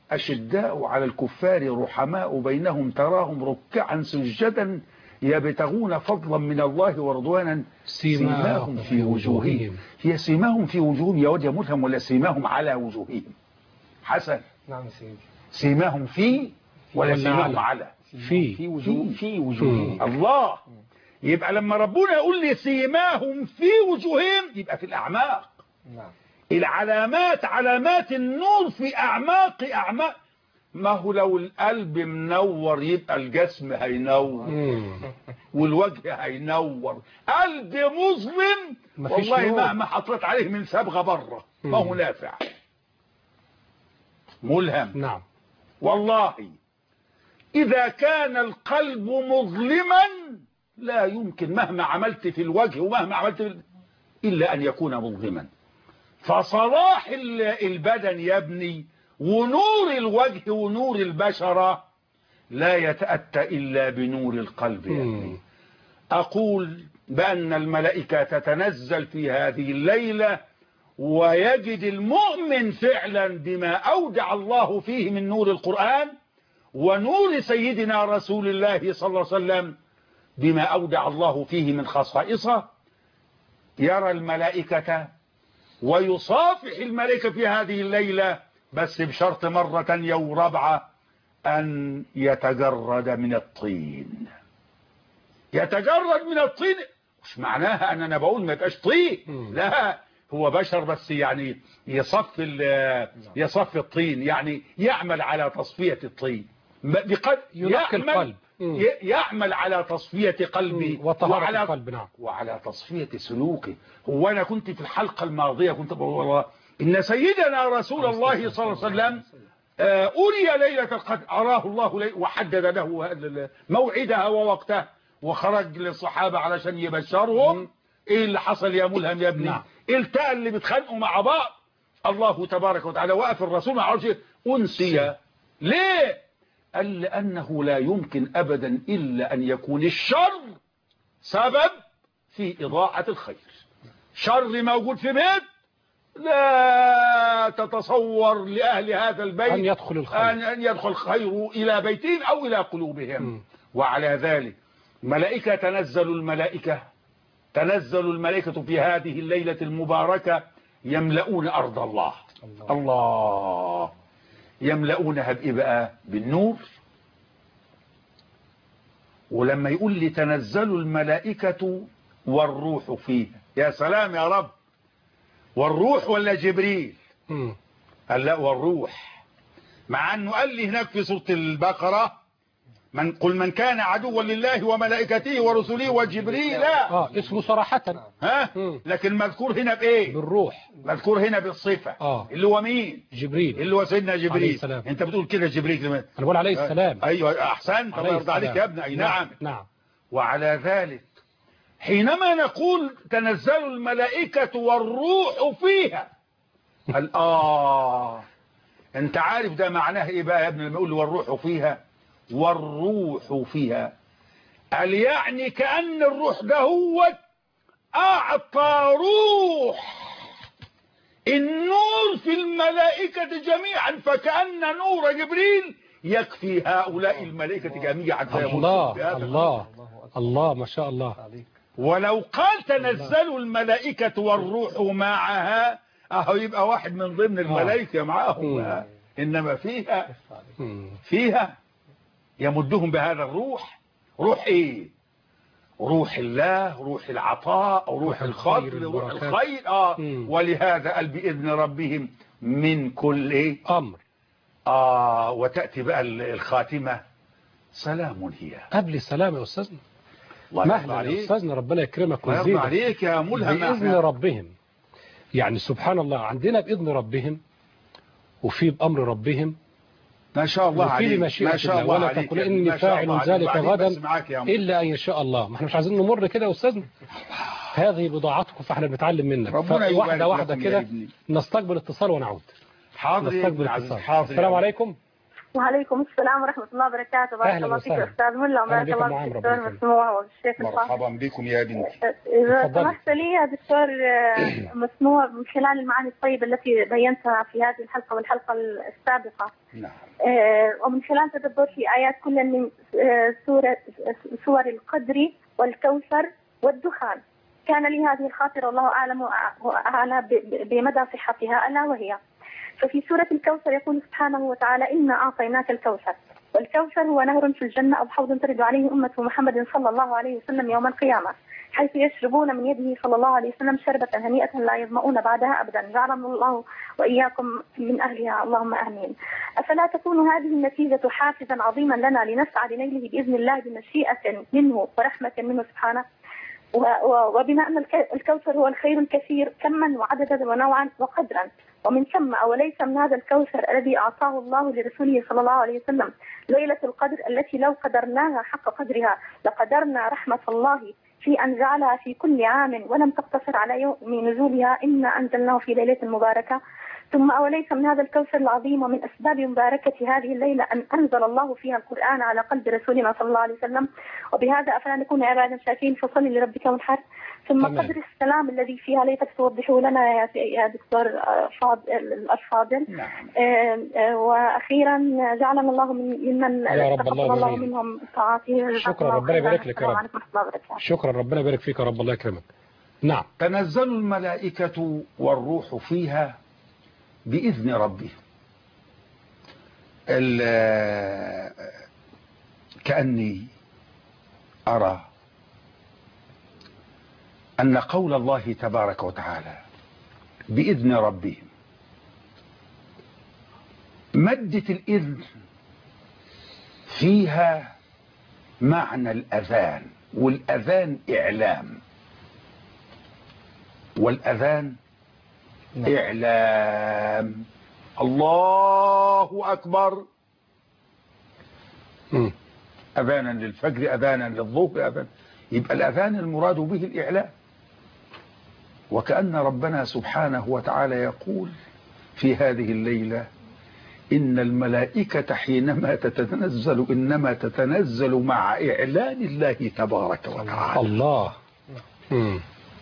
أشداء على الكفار رحماء بينهم تراهم ركعا سجدا يبتغون فضلا من الله ورضوانا سيماهم في وجوههم. هي سيماهم في وجوههم يا وجه ملهم ولا سيماهم على وجوههم؟ حسن. نعم سيدي. سيماهم في ولا سيماهم على؟ في في وجوه في وجوههم. الله. يبقى لما ربنا يقول لي سيماهم في وجوههم يبقى في الأعماق. نعم. العلامات علامات النور في أعماق أعماق. ما هو لو القلب منور يبقى الجسم هينور والوجه هينور. قلب مظلم والله مهما حطيت عليه من صبغه بره ما هو نافع ملهم. نعم والله إذا كان القلب مظلما لا يمكن مهما عملت في الوجه ومهما عملت في إلا أن يكون مظلما. فصلاح البدن يبني ونور الوجه ونور البشرة لا يتأتى إلا بنور القلب يبني. أقول بأن الملائكة تتنزل في هذه الليلة ويجد المؤمن فعلا بما أودع الله فيه من نور القرآن ونور سيدنا رسول الله صلى الله عليه وسلم بما أودع الله فيه من خصائصه. يرى الملائكة ويصافح الملائكة في هذه الليلة بس بشرط مرة تانية ورابعة أن يتجرد من الطين. يتجرد من الطين مش معناها أن أنا بقول ما يبقاش طين، لا هو بشر بس يعني يصف يصف الطين يعني يعمل على تصفية الطين بقد يعمل يعمل على تصفية قلبي وطهارة القلب. نعم. وعلى تصفية سلوكي. هو أنا كنت في الحلقة الماضية كنت بقول والله إن سيدنا رسول الله صلى الله عليه وسلم أري ليلة القدر أراه الله ليلة وحدد له موعدها ووقتها وخرج للصحابة علشان يبشرهم. إيه اللي حصل يا ملهم يا ابني؟ نعم. التقى اللي بيتخانقوا مع بعض الله تبارك وتعالى وقف الرسول ما عرفش أنسي. ليه؟ قال لأنه لا يمكن أبدا إلا أن يكون الشر سبب في إضاعة الخير. شر موجود في بيت لا تتصور لأهل هذا البيت أن يدخل الخير أن, أن يدخل الخير إلى بيتهم أو إلى قلوبهم. م. وعلى ذلك ملائكة تنزل الملائكة تنزل الملائكة في هذه الليلة المباركة يملؤون أرض الله. الله, الله. يملؤونها بإيه بقى؟ بالنور. ولما يقول لي تنزل الملائكة والروح فيها يا سلام يا رب. والروح ولا جبريل؟ قال لا والروح، مع أنه قال لي هناك في سورة البقرة من قل من كان عدوا لله وملائكته ورسله وجبريل. اه اسمه صراحة. ها مم. لكن مذكور هنا بايه؟ بالروح. مذكور هنا بالصفة. آه. اللي هو مين؟ جبريل. اللي هو سيدنا جبريل. انت بتقول كده جبريل انا بقول عليه السلام. آه. ايوه احسنت الله يرضى عليك يا ابني. اي نعم. نعم. وعلى ذلك حينما نقول تنزل الملائكة والروح فيها قال اه انت عارف ده معناه ايه بقى يا ابني لما يقول والروح فيها؟ والروح فيها قال يعني كأن الروح ده هو أعطى روح النور في الملائكة جميعا فكأن نور جبريل يكفي هؤلاء الملائكة جميعا. الله الله الله ما شاء الله. ولو قال تنزلوا الملائكة والروح معها اهو يبقى واحد من ضمن الملائكة معهم. إنما فيها فيها يمدهم بهذا الروح. روح ايه؟ روح الله، روح العطاء، روح الفضل، روح الخير. اه مم. ولهذا قال بإذن ربهم من كل ايه؟ امر. اه وتأتي بقى الخاتمة سلام هي. قبل السلام يا استاذنا. مهلا يا استاذنا ربنا يكرمك ويزيدك. الله عليك يا ملهم. بإذن ربهم يعني سبحان الله عندنا بإذن ربهم وفي بأمر ربهم ما شاء الله عليك. ما شاء الله ولا تقول إني فاعل ذلك غدا إلا أن يشاء الله. ما احنا مش عايزين نمر كده يا أستاذنا. هذه بضاعتكم فاحنا بنتعلم منك. واحدة واحدة كده نستقبل اتصال ونعود. حاضر نستقبل اتصال. السلام عليكم. وعليكم السلام ورحمة الله وبركاته. بارك الله فيك أستاذ ملا وبارك الله فيك دكتور مسموع والشيخ الفاضل. مرحبا بكم يا بنتي. إذا سمحت لي يا دكتور مسموع من خلال المعاني الطيبة التي بينتها في هذه الحلقة والحلقة السابقة. نعم. ومن خلال تدبر في آيات كل من سورة سور القدر والكوثر والدخان، كان لي هذه الخاطرة والله أعلم وأعلى بمدى صحتها، ألا وهي ففي سورة الكوثر يقول سبحانه وتعالى: إنا أعطيناك الكوثر، والكوثر هو نهر في الجنة أو حوض ترد عليه أمة محمد صلى الله عليه وسلم يوم القيامة، حيث يشربون من يده صلى الله عليه وسلم شربة هنيئة لا يظمؤون بعدها أبدا، جعلنا الله وإياكم من أهلها اللهم آمين. أفلا تكون هذه النتيجة حافزا عظيما لنا لنسعى لنيله بإذن الله بمشيئة منه ورحمة منه سبحانه؟ وبما أن الكوثر هو الخير الكثير كما وعددا ونوعا وقدرا، ومن ثم أوليس من هذا الكوثر الذي أعطاه الله لرسوله صلى الله عليه وسلم ليلة القدر التي لو قدرناها حق قدرها لقدرنا رحمة الله في أن جعلها في كل عام ولم تقتصر على يوم نزولها، إنا أنزلناه في ليلة مباركة. ثم أوليس من هذا الكوثر العظيم ومن أسباب مباركة هذه الليلة أن أنزل الله فيها القرآن على قلب رسولنا صلى الله عليه وسلم، وبهذا أفلا نكون عبادا شاكرين، فصل لربك وانحر. ثم تمام. قدر السلام الذي فيها ليتك توضحه لنا يا يا دكتور فاضل الفاضل. نعم. وأخيرا جعلنا الله ممن تقبل الله منهم طاعته. شكرا، ربنا يبارك لك يا رب. شكرا، ربنا يبارك فيك يا رب، الله يكرمك. نعم. تنزل الملائكة والروح فيها بإذن ربه. كأني أرى أن قول الله تبارك وتعالى بإذن ربهم، مادة الإذن فيها معنى الأذان، والأذان إعلام، والأذان إعلام. الله أكبر. م. أذانا للفجر، أذانا للظهر، أذان. يبقى الأذان المراد به الإعلام. وكأن ربنا سبحانه وتعالى يقول في هذه الليلة: إن الملائكة حينما تتنزل إنما تتنزل مع إعلان الله تبارك وتعالى. الله. م.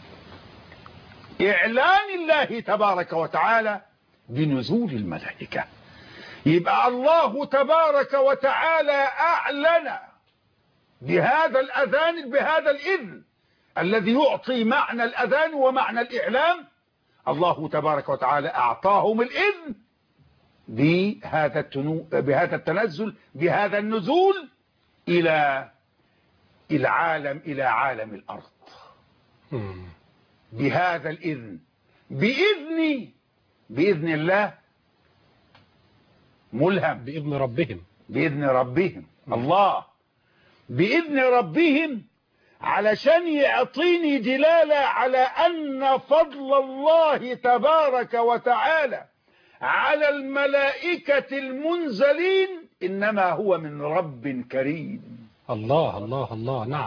إعلان الله تبارك وتعالى بنزول الملائكة. يبقى الله تبارك وتعالى أعلن بهذا الأذان، بهذا الإذن الذي يعطي معنى الأذان ومعنى الإعلام. الله تبارك وتعالى أعطاهم الإذن بهذا التنو... بهذا التنزل، بهذا النزول إلى العالم، إلى عالم الأرض. م. بهذا الإذن، بإذن بإذن الله، ملهم بإذن ربهم، بإذن ربهم. الله بإذن ربهم علشان يعطيني دلالة على أن فضل الله تبارك وتعالى على الملائكة المنزلين إنما هو من رب كريم. الله الله الله. نعم.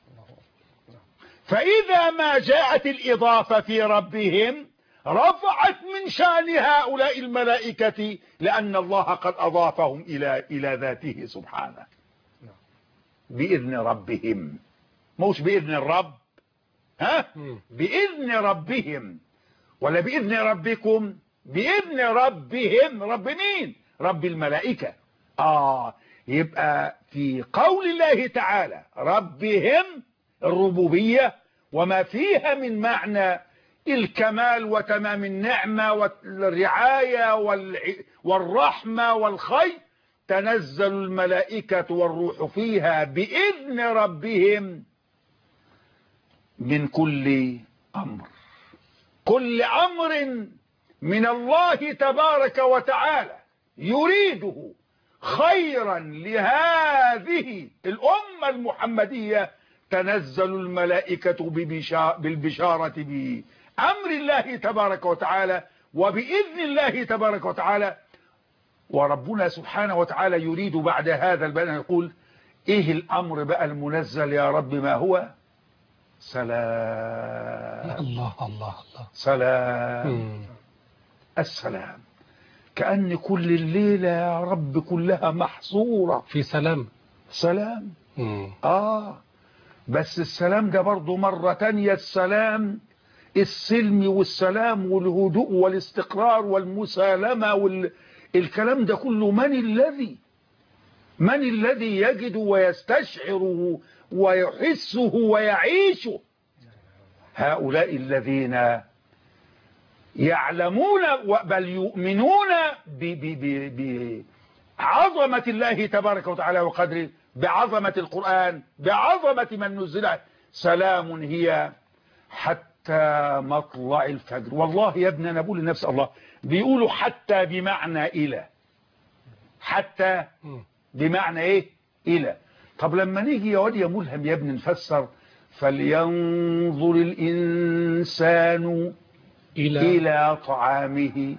فإذا ما جاءت الإضافة في ربهم رفعت من شأن هؤلاء الملائكة، لأن الله قد أضافهم إلى إلى ذاته سبحانه. بإذن ربهم، مش بإذن الرب، ها؟ بإذن ربهم، ولا بإذن ربكم، بإذن ربهم. رب مين؟ رب الملائكة. آه يبقى في قول الله تعالى ربهم الربوبية وما فيها من معنى الكمال وتمام النعمة والرعاية والرحمة والخير، تنزل الملائكة والروح فيها بإذن ربهم من كل أمر. كل أمر من الله تبارك وتعالى يريده خيرا لهذه الأمة المحمدية، تنزل الملائكة بالبشارة بأمر الله تبارك وتعالى وبإذن الله تبارك وتعالى. وربنا سبحانه وتعالى يريد بعد هذا البيان يقول: إيه الأمر بقى المنزل يا رب؟ ما هو؟ سلام. الله الله الله. سلام. السلام. كأن كل الليلة يا رب كلها محصورة في سلام. سلام. مم. آه بس السلام ده برضو مرة تانية السلام السلمي والسلام والهدوء والاستقرار والمسالمة والكلام ده كله من الذي من الذي يجد ويستشعره ويحسه ويعيشه؟ هؤلاء الذين يعلمون بل يؤمنون بعظمة الله تبارك وتعالى وقدره، بعظمة القرآن، بعظمة من نزله. سلام هي حتى مطلع الفجر. والله يا ابني أنا بقول لنفسي الله بيقولوا حتى بمعنى إلى، حتى بمعنى إيه؟ إلى. طب لما نيجي يا واد يا ملهم يا ابني نفسر فلينظر الإنسان إلى, إلى طعامه،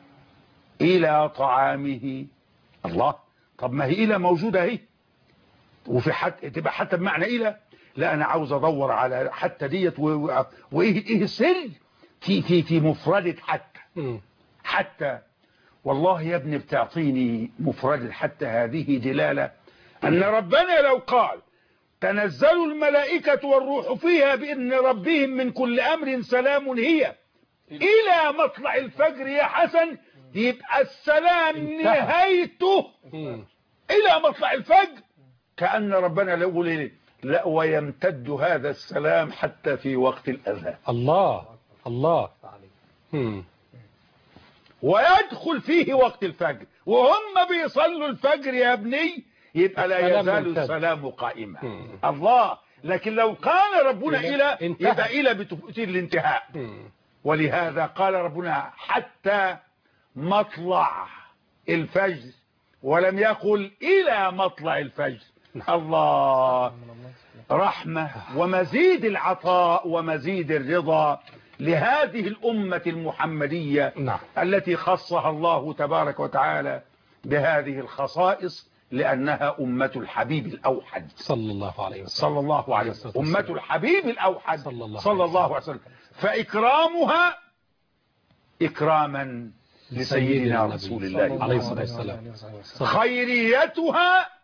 إلى طعامه. الله، طب ما هي إلى موجودة اهي، وفي حتى تبقى حتى بمعنى إلى. لا أنا عاوز أدور على حتى ديت و... وإيه إيه السر في في في مفردة حتى. حتى والله يا ابني بتعطيني مفردة حتى هذه دلالة أن ربنا لو قال تنزل الملائكة والروح فيها بإذن ربهم من كل أمر سلام هي إلى مطلع الفجر يا حسن، يبقى السلام نهايته إلى مطلع الفجر. كأن ربنا لا يقول إيه؟ لا، ويمتد هذا السلام حتى في وقت الأذان. الله الله. مم. ويدخل فيه وقت الفجر وهم بيصلوا الفجر يا ابني، يبقى لا يزال السلام قائما. الله. لكن لو قال ربنا إلى يبقى إلى بتفوتين الانتهاء. مم. ولهذا قال ربنا حتى مطلع الفجر ولم يقل إلى مطلع الفجر. الله، رحمة ومزيد العطاء ومزيد الرضا لهذه الأمة المحمدية. نعم. التي خصها الله تبارك وتعالى بهذه الخصائص لأنها أمة الحبيب الأوحد صلى الله عليه وسلم. صلى الله عليه وسلم. أمة الحبيب الأوحد صلى الله, صلى الله عليه وسلم. فإكرامها إكراما لسيدنا رسول الله عليه الصلاة والسلام. خيريتها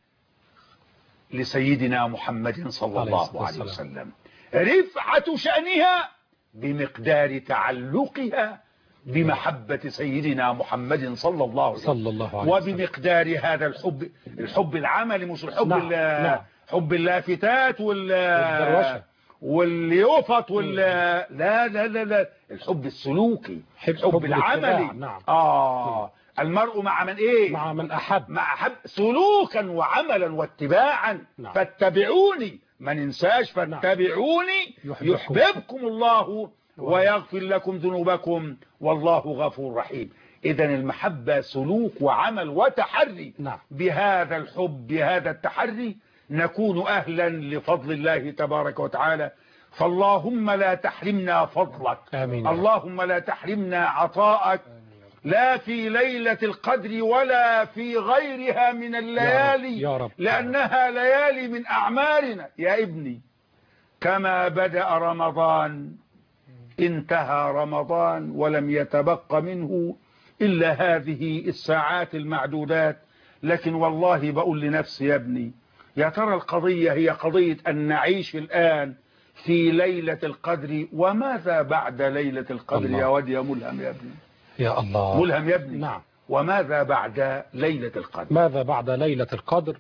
لسيدنا محمد صلى الله عليه وسلم. رفعة شأنها بمقدار تعلقها بمحبة سيدنا محمد صلى الله عليه وسلم، وبمقدار هذا الحب، الحب العملي مش الحب نعم. نعم. حب اللافتات وال واليوفط وال لا لا لا لا الحب السلوكي، حب, حب العملي. نعم. اه المرء مع من ايه؟ مع من احب، مع احب سلوكا وعملا واتباعا. نعم. فاتبعوني، ما ننساش فاتبعوني يحببكم, يحببكم الله ويغفر لكم ذنوبكم والله غفور رحيم. إذا المحبة سلوك وعمل وتحري. نعم. بهذا الحب بهذا التحري نكون أهلا لفضل الله تبارك وتعالى. فاللهم لا تحرمنا فضلك. آمين. اللهم لا تحرمنا عطاءك، لا في ليلة القدر ولا في غيرها من الليالي، يا رب. لأنها ليالي من أعمارنا يا ابني. كما بدأ رمضان انتهى رمضان ولم يتبق منه إلا هذه الساعات المعدودات. لكن والله بقول لنفسي يا ابني، يا ترى القضية هي قضية أن نعيش الآن في ليلة القدر، وماذا بعد ليلة القدر؟ الله. يا واد يا ملهم يا ابني، يا الله ملهم يا ابني. نعم. وماذا بعد ليلة القدر؟ ماذا بعد ليلة القدر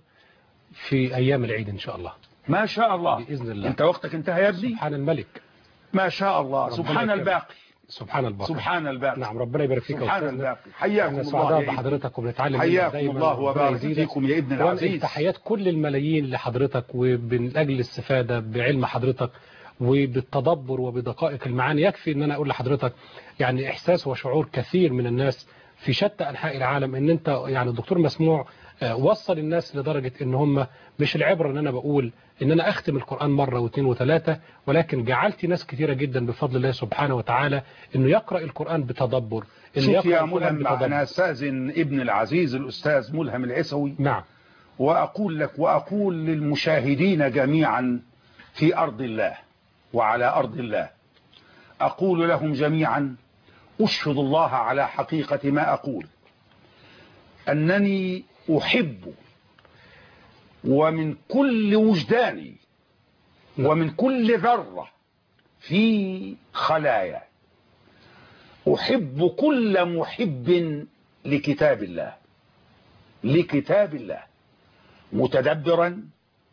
في أيام العيد إن شاء الله. ما شاء الله بإذن الله. أنت وقتك انتهى يا ابني. سبحان الملك، ما شاء الله، سبحان الباقي، سبحان الباقي، سبحان الباقي. نعم، ربنا يبارك فيك. سبحان الباقي. حياكم الله يا بحضرتك وبنتعلم. حياكم الله وبارك فيكم يا ابن العزيز. تحيات كل الملايين لحضرتك، ومن أجل الاستفادة بعلم حضرتك وبالتدبر وبدقائق المعاني. يكفي ان انا اقول لحضرتك يعني احساس وشعور كثير من الناس في شتى انحاء العالم ان انت يعني الدكتور مسموع وصل الناس لدرجة ان هم مش العبرة ان انا بقول ان انا اختم القرآن مرة واثنين وثلاثة، ولكن جعلت ناس كثيرة جدا بفضل الله سبحانه وتعالى انه يقرأ القرآن بتدبر. شوف يا ملهم، انا استاذن ابن العزيز الاستاذ ملهم العيسوي. نعم. واقول لك واقول للمشاهدين جميعا في ارض الله وعلى ارض الله، اقول لهم جميعا اشهد الله على حقيقة ما اقول. أنني أحب ومن كل وجداني ومن كل ذرة في خلايا أحب كل محب لكتاب الله لكتاب الله متدبرا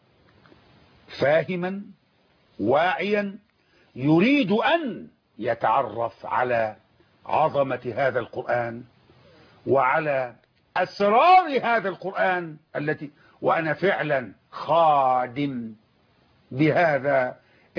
فاهما واعيا يريد أن يتعرف على عظمة هذا القرآن وعلى أسرار هذا القرآن التي وأنا فعلا خادم بهذا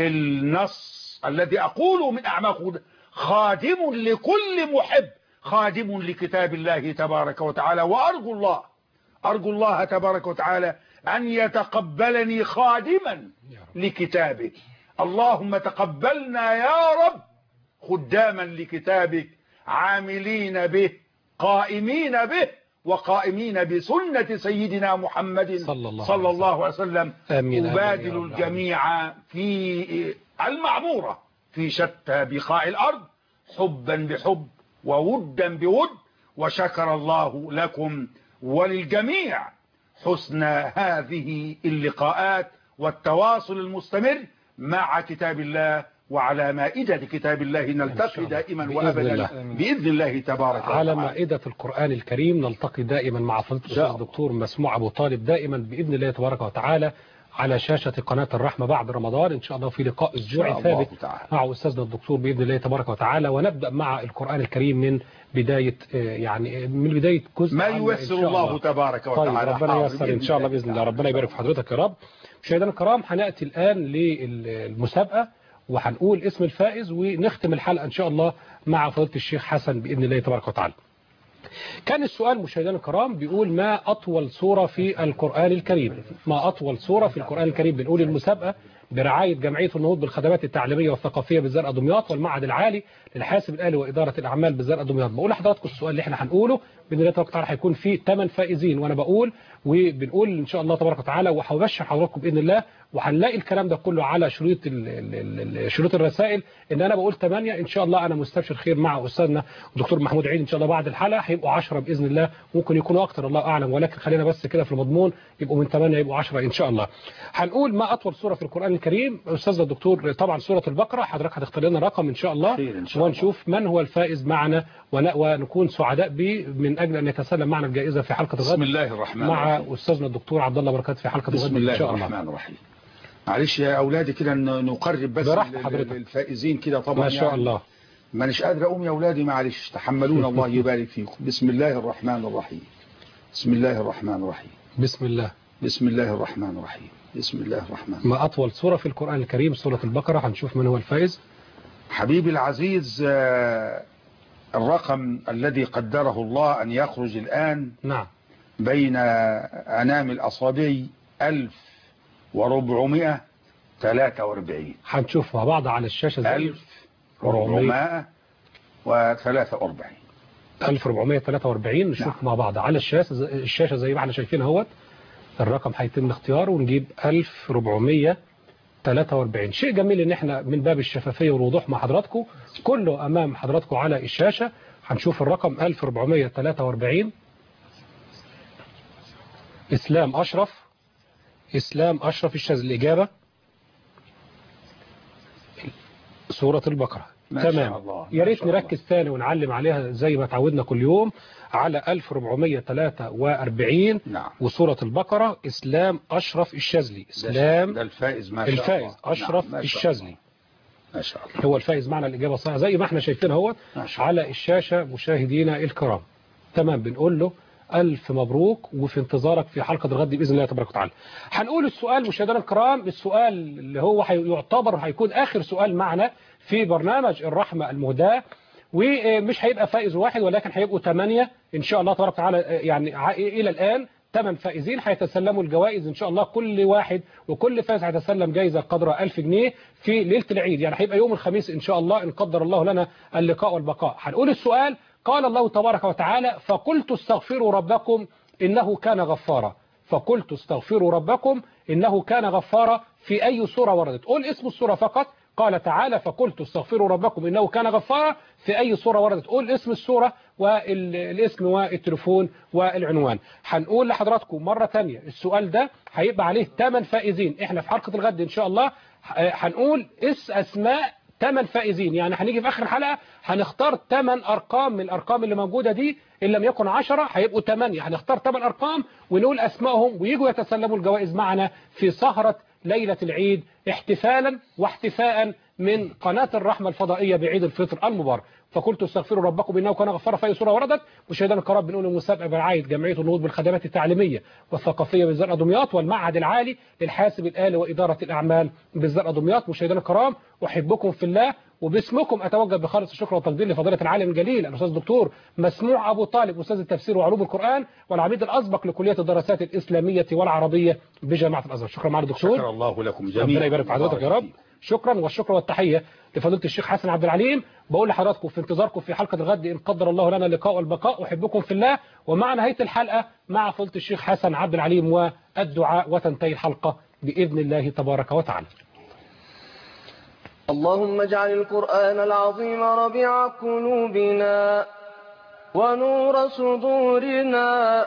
النص الذي أقوله من أعماق خادم لكل محب خادم لكتاب الله تبارك وتعالى وأرجو الله أرجو الله تبارك وتعالى أن يتقبلني خادما لكتابه. اللهم تقبلنا يا رب خداما لكتابك عاملين به قائمين به وقائمين بسنة سيدنا محمد صلى الله, صلى الله عليه وسلم. أبادل الجميع في المعمورة في شتى بقاع الأرض حبا بحب وودا بود، وشكر الله لكم وللجميع حسن هذه اللقاءات والتواصل المستمر مع كتاب الله وعلى مائدة كتاب الله نلتقي دائما وأبدا بإذن الله تبارك وتعالى. على مائدة القرآن الكريم نلتقي دائما مع فضيلة الدكتور مسموع أبو طالب دائما بإذن الله تبارك وتعالى على شاشة قناة الرحمة بعد رمضان إن شاء الله في لقاء أسبوعي ثابت مع أستاذنا الدكتور بإذن الله تبارك وتعالى، ونبدأ مع القرآن الكريم من بداية يعني من بداية جزء ما ييسر الله, الله تبارك وتعالى. طيب ربنا ييسر إن شاء الله بإذن الله. ربنا يبارك في حضرتك يا رب. مشاهدينا الكرام هنأتي الآن للمسابقة وهنقول اسم الفائز ونختم الحلقة إن شاء الله مع فضيلة الشيخ حسن بإذن الله تبارك وتعالى. كان السؤال مشاهدينا الكرام بيقول ما أطول سورة في القرآن الكريم؟ ما أطول سورة في القرآن الكريم؟ بنقول المسابقة برعاية جمعية النهوض بالخدمات التعليمية والثقافية بالزرقاء دمياط والمعهد العالي للحاسب الآلي وإدارة الأعمال بالزرقاء دمياط. بقول لحضراتكم السؤال اللي احنا هنقوله بإذن الله تبارك وتعالى هيكون فيه ثمان فائزين، وأنا بقول وبنقول إن شاء الله تبارك وتعالى وهبشر حضراتكم بإذن الله، وهنلاقي الكلام ده كله على شريط شروط الرسائل ان انا بقول ثمانية ان شاء الله. انا مستبشر خير مع استاذنا الدكتور محمود عيد ان شاء الله بعد الحلقه هيبقوا عشرة باذن الله، ممكن يكونوا اكتر الله اعلم، ولكن خلينا بس كده في المضمون يبقوا من ثمانية يبقوا عشرة ان شاء الله. هنقول ما اطول سوره في القران الكريم استاذنا الدكتور طبعا سوره البقره. حضرتك هتختار لنا رقم ان شاء الله, إن شاء الله. ونشوف من هو الفائز معنا ونكون سعداء به من اجل ان يتسلم معنا الجائزه في حلقه الغد بسم الله الرحمن مع الرحيم. استاذنا الدكتور عبد الله بركات في حلقه الغد ان شاء الله. بسم الله الرحمن الرحيم. معلش يا اولادي كده نقرب بس للفائزين كده طبعا ما شاء يعني الله. مانيش قادر اقوم يا اولادي معلش تحملونا الله يبارك فيكم. بسم الله الرحمن الرحيم. بسم الله الرحمن الرحيم. بسم الله بسم الله الرحمن الرحيم. بسم الله الرحمن الرحيم. ما اطول سوره في القران الكريم؟ سوره البقره. هنشوف من هو الفائز. حبيبي العزيز الرقم الذي قدره الله ان يخرج الان نعم بين انامل اصابعي ألف وأربعمائة وثلاثة وأربعين. هنشوف مع بعض على الشاشة زي ألف وأربعمائة وثلاثة وأربعين. ألف وأربعمائة وثلاثة وأربعين نشوف نعم. مع بعض على الشاشة الشاشة زي ما احنا شايفين اهوت الرقم هيتم اختياره ونجيب ألف وأربعمائة وثلاثة وأربعين. شيء جميل ان احنا من باب الشفافية والوضوح مع حضراتكم كله امام حضراتكم على الشاشة. هنشوف الرقم ألف وأربعمائة وثلاثة وأربعين. اسلام اشرف اسلام اشرف الشاذلي. الاجابه سوره البقره. تمام. يا ريت نركز ثاني ونعلم عليها زي ما تعودنا كل يوم على ألف وأربعمائة وثلاثة وأربعين. نعم. وسوره البقره اسلام اشرف الشاذلي. اسلام ده الفائز ما شاء الفائز الله. اشرف نعم. الشاذلي ما شاء الله هو الفائز معنا. الاجابه صحيحه زي ما احنا شايفين اهوت على الشاشه مشاهدينا الكرام. تمام. بنقول له ألف مبروك وفي انتظارك في حلقة الغد بإذن الله تبارك وتعالى. هنقول السؤال مشاهدينا الكرام، السؤال اللي هو يعتبر هيكون آخر سؤال معنا في برنامج الرحمة المهداة، ومش هيبقى فائز واحد ولكن هيبقوا ثمانية إن شاء الله تبارك وتعالى. يعني إلى الآن ثمان فائزين هيتسلموا الجوائز إن شاء الله، كل واحد وكل فائز هيتسلم جائزة قدر ألف جنيه في ليلة العيد، يعني هيبقى يوم الخميس إن شاء الله إن قدر الله لنا اللقاء والبقاء. هنقول السؤال قال الله تبارك وتعالى فقلت استغفروا ربكم إنه كان غفارا. فقلت استغفروا ربكم إنه كان غفارا. في أي سورة وردت؟ قول اسم السورة فقط. قال تعالى فقلت استغفروا ربكم إنه كان غفارا. في أي سورة وردت؟ قول اسم السورة والاسم والتليفون والعنوان. هنقول لحضراتكم مرة تانية السؤال ده هيبقى عليه ثمان فائزين. احنا في حلقة الغد إن شاء الله هنقول اس أسماء ثمان فائزين، يعني هنيجي في آخر الحلقة هنختار ثمان أرقام من الأرقام اللي موجودة دي، إن لم يكن عشرة هيبقوا ثمانية. هنختار ثمان أرقام ونقول أسمائهم ويجوا يتسلموا الجوائز معنا في سهرة ليلة العيد احتفالا واحتفاء من قناة الرحمة الفضائية بعيد الفطر المبارك. فقلت استغفروا ربكم إنه كان غفارا في أي سورة وردت. مشاهدينا الكرام بنقول المسابقة برعاية جمعية النهوض بالخدمات التعليمية والثقافية بالزرقاء دمياط والمعهد العالي للحاسب الآلي وإدارة الأعمال بالزرقاء دمياط. مشاهدينا الكرام أحبكم في الله، وباسمكم أتوجه بخالص الشكر والتقدير لفضيلة العالم الجليل الأستاذ الدكتور مسموع أبو طالب أستاذ التفسير وعلوم القرآن والعميد الأسبق لكلية الدراسات الإسلامية والعربية بجامعة الأزهر. شكرا معالي الدكتور. شكر الله لكم جميعا. ربنا يبارك في حضرتك يا رب. شكرا والشكر والتحية لفضيلة الشيخ حسن عبد العليم. بقول لحضراتكم في انتظاركم في حلقة الغد إن قدر الله لنا اللقاء والبقاء. أحبكم في الله، ومع نهاية الحلقة مع فضيلة الشيخ حسن عبد العليم والدعاء وتنتهي الحلقة بإذن الله تبارك وتعالى. اللهم اجعل القرآن العظيم ربيع قلوبنا ونور صدورنا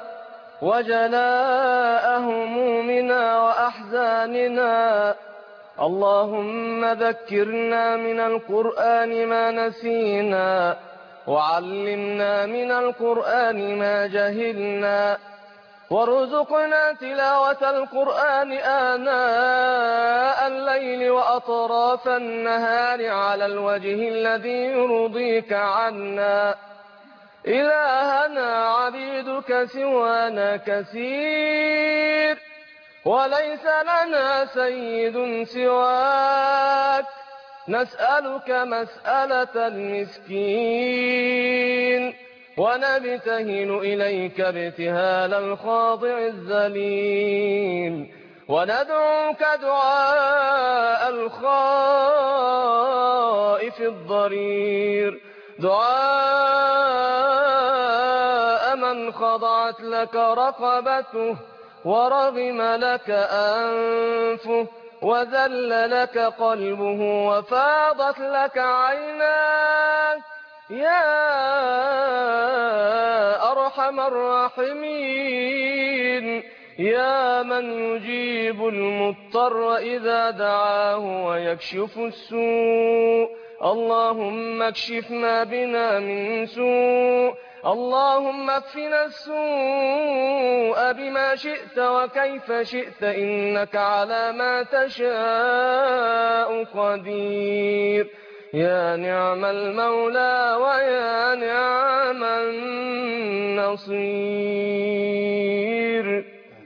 وجلاء همومنا وأحزاننا. اللهم ذكرنا من القرآن ما نسينا وعلمنا من القرآن ما جهلنا وارزقنا تلاوة القرآن آناء الليل وأطراف النهار على الوجه الذي يرضيك عنا. إلهنا عبيدك سوانا كثير وليس لنا سيد سواك. نسألك مسألة المسكين ونبتهل إليك ابتهال الخاضع الذليل وندعوك دعاء الخائف الضرير، دعاء من خضعت لك رقبته ورغم لك أنفه وذل لك قلبه وفاضت لك عيناك يا أرحم الراحمين، يا من يجيب المضطر إذا دعاه ويكشف السوء. اللهم اكشف ما بنا من سوء، اللهم اكفنا السوء بما شئت وكيف شئت، إنك على ما تشاء قدير. يا نعم المولى ويا نعم النصير.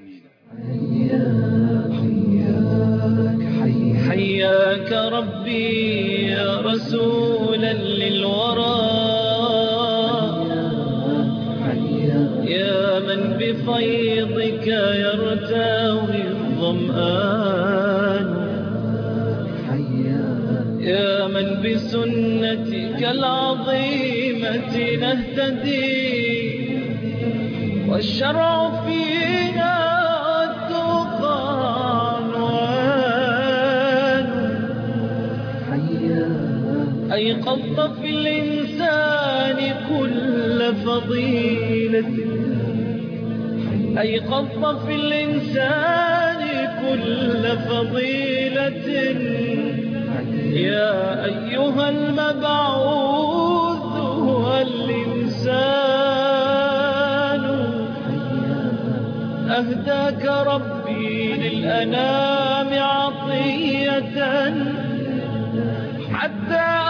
حياك ربي يا رسولا للورى، يا من بفيضك يرتوي الظمآن، يا من بسنتك العظيمة نهتدي، والشرع فينا والتقى عنوان. أيقظت في الإنسان كل فضيلة، أيقظت في الإنسان كل فضيلة، يا أيها المبعوث هو الإنسان. أهداك ربي للأنام عطية حتى